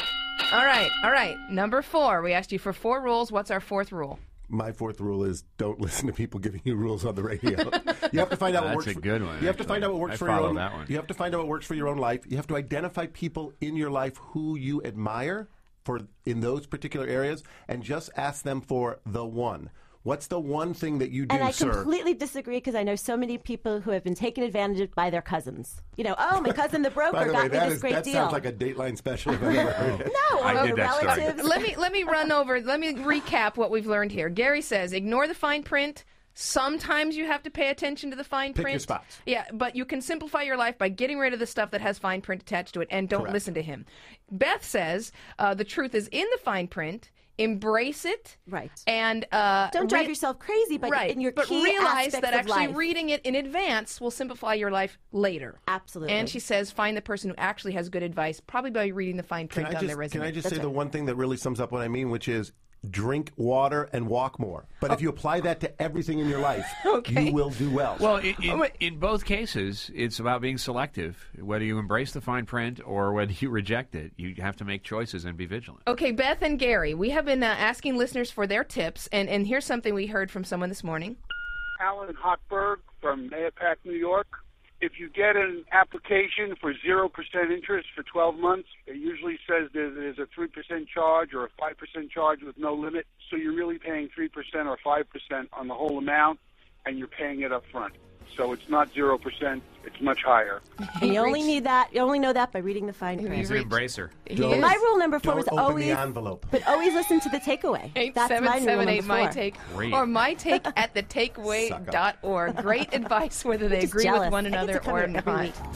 All right, all right. Number four. We asked you for four rules. What's our fourth rule? My fourth rule is don't listen to people giving you rules on the radio. You have to find out what That's works. a for, good one, You have to actually. find out what works I for your follow own. that one. You have to find out what works for your own life. You have to identify people in your life who you admire for in those particular areas, and just ask them for the one. What's the one thing that you do, And I sir? completely disagree because I know so many people who have been taken advantage of by their cousins. You know, oh, my cousin the broker By the got way, me that, this is, great that deal. sounds like a Dateline special if I've ever heard it. no, I or did that story. relatives. let me let me run over. Let me recap what we've learned here. Gary says, ignore the fine print. Sometimes you have to pay attention to the fine Pick print. your spots. Yeah, but you can simplify your life by getting rid of the stuff that has fine print attached to it, and don't Correct. listen to him. Beth says uh, the truth is in the fine print. Embrace it, Right. And uh, Don't drive re- yourself crazy, but right. in your but key realize aspects that of actually life. reading it in advance will simplify your life later. Absolutely. And she says, find the person who actually has good advice, probably by reading the fine Can print I on just their resume. can I just That's say right. the one thing that really sums up what I mean, which is drink water and walk more. But if you apply that to everything in your life, Okay. you will do well. Well, in, in, in both cases, it's about being selective. Whether you embrace the fine print or whether you reject it, you have to make choices and be vigilant. Okay, Beth and Gary, we have been uh, asking listeners for their tips, and, and here's something we heard from someone this morning. Alan Hochberg from Mayapack, New York. If you get an application for zero percent interest for twelve months, it usually says there's, there's a three percent charge or a five percent charge with no limit. So you're really paying three percent or five percent on the whole amount, and you're paying it up front. So it's not zero percent, it's much higher. And you only need that. You only know that by reading the fine print. He's an embracer. Don't- My rule number four don't was open always, the envelope. but always listen to the takeaway. Eight That's seven my rule seven number eight my four. take Great. or my take at the takeaway dot org. Great advice whether they Just agree jealous. with one I get to another come or here every not. week.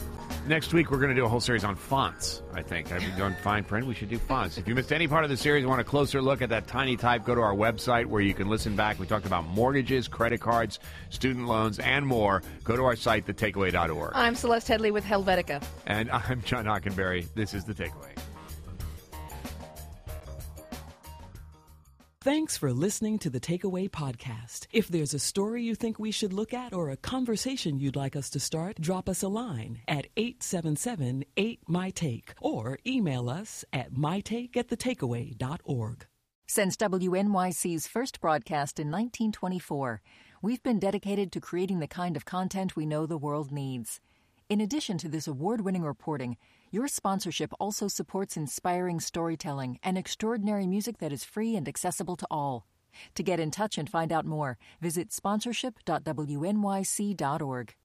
Next week, we're going to do a whole series on fonts, I think. I've been doing fine print. We should do fonts. If you missed any part of the series, want a closer look at that tiny type, go to our website where you can listen back. We talked about mortgages, credit cards, student loans, and more. Go to our site, the takeaway dot org. I'm Celeste Headley with Helvetica. And I'm John Hockenberry. This is The Takeaway. Thanks for listening to the Takeaway Podcast. If there's a story you think we should look at or a conversation you'd like us to start, drop us a line at eight seven seven, eight, M Y, TAKE or email us at mytake at the takeaway dot org. Since W N Y C's first broadcast in nineteen twenty-four, we've been dedicated to creating the kind of content we know the world needs. In addition to this award-winning reporting, your sponsorship also supports inspiring storytelling and extraordinary music that is free and accessible to all. To get in touch and find out more, visit sponsorship dot w n y c dot org.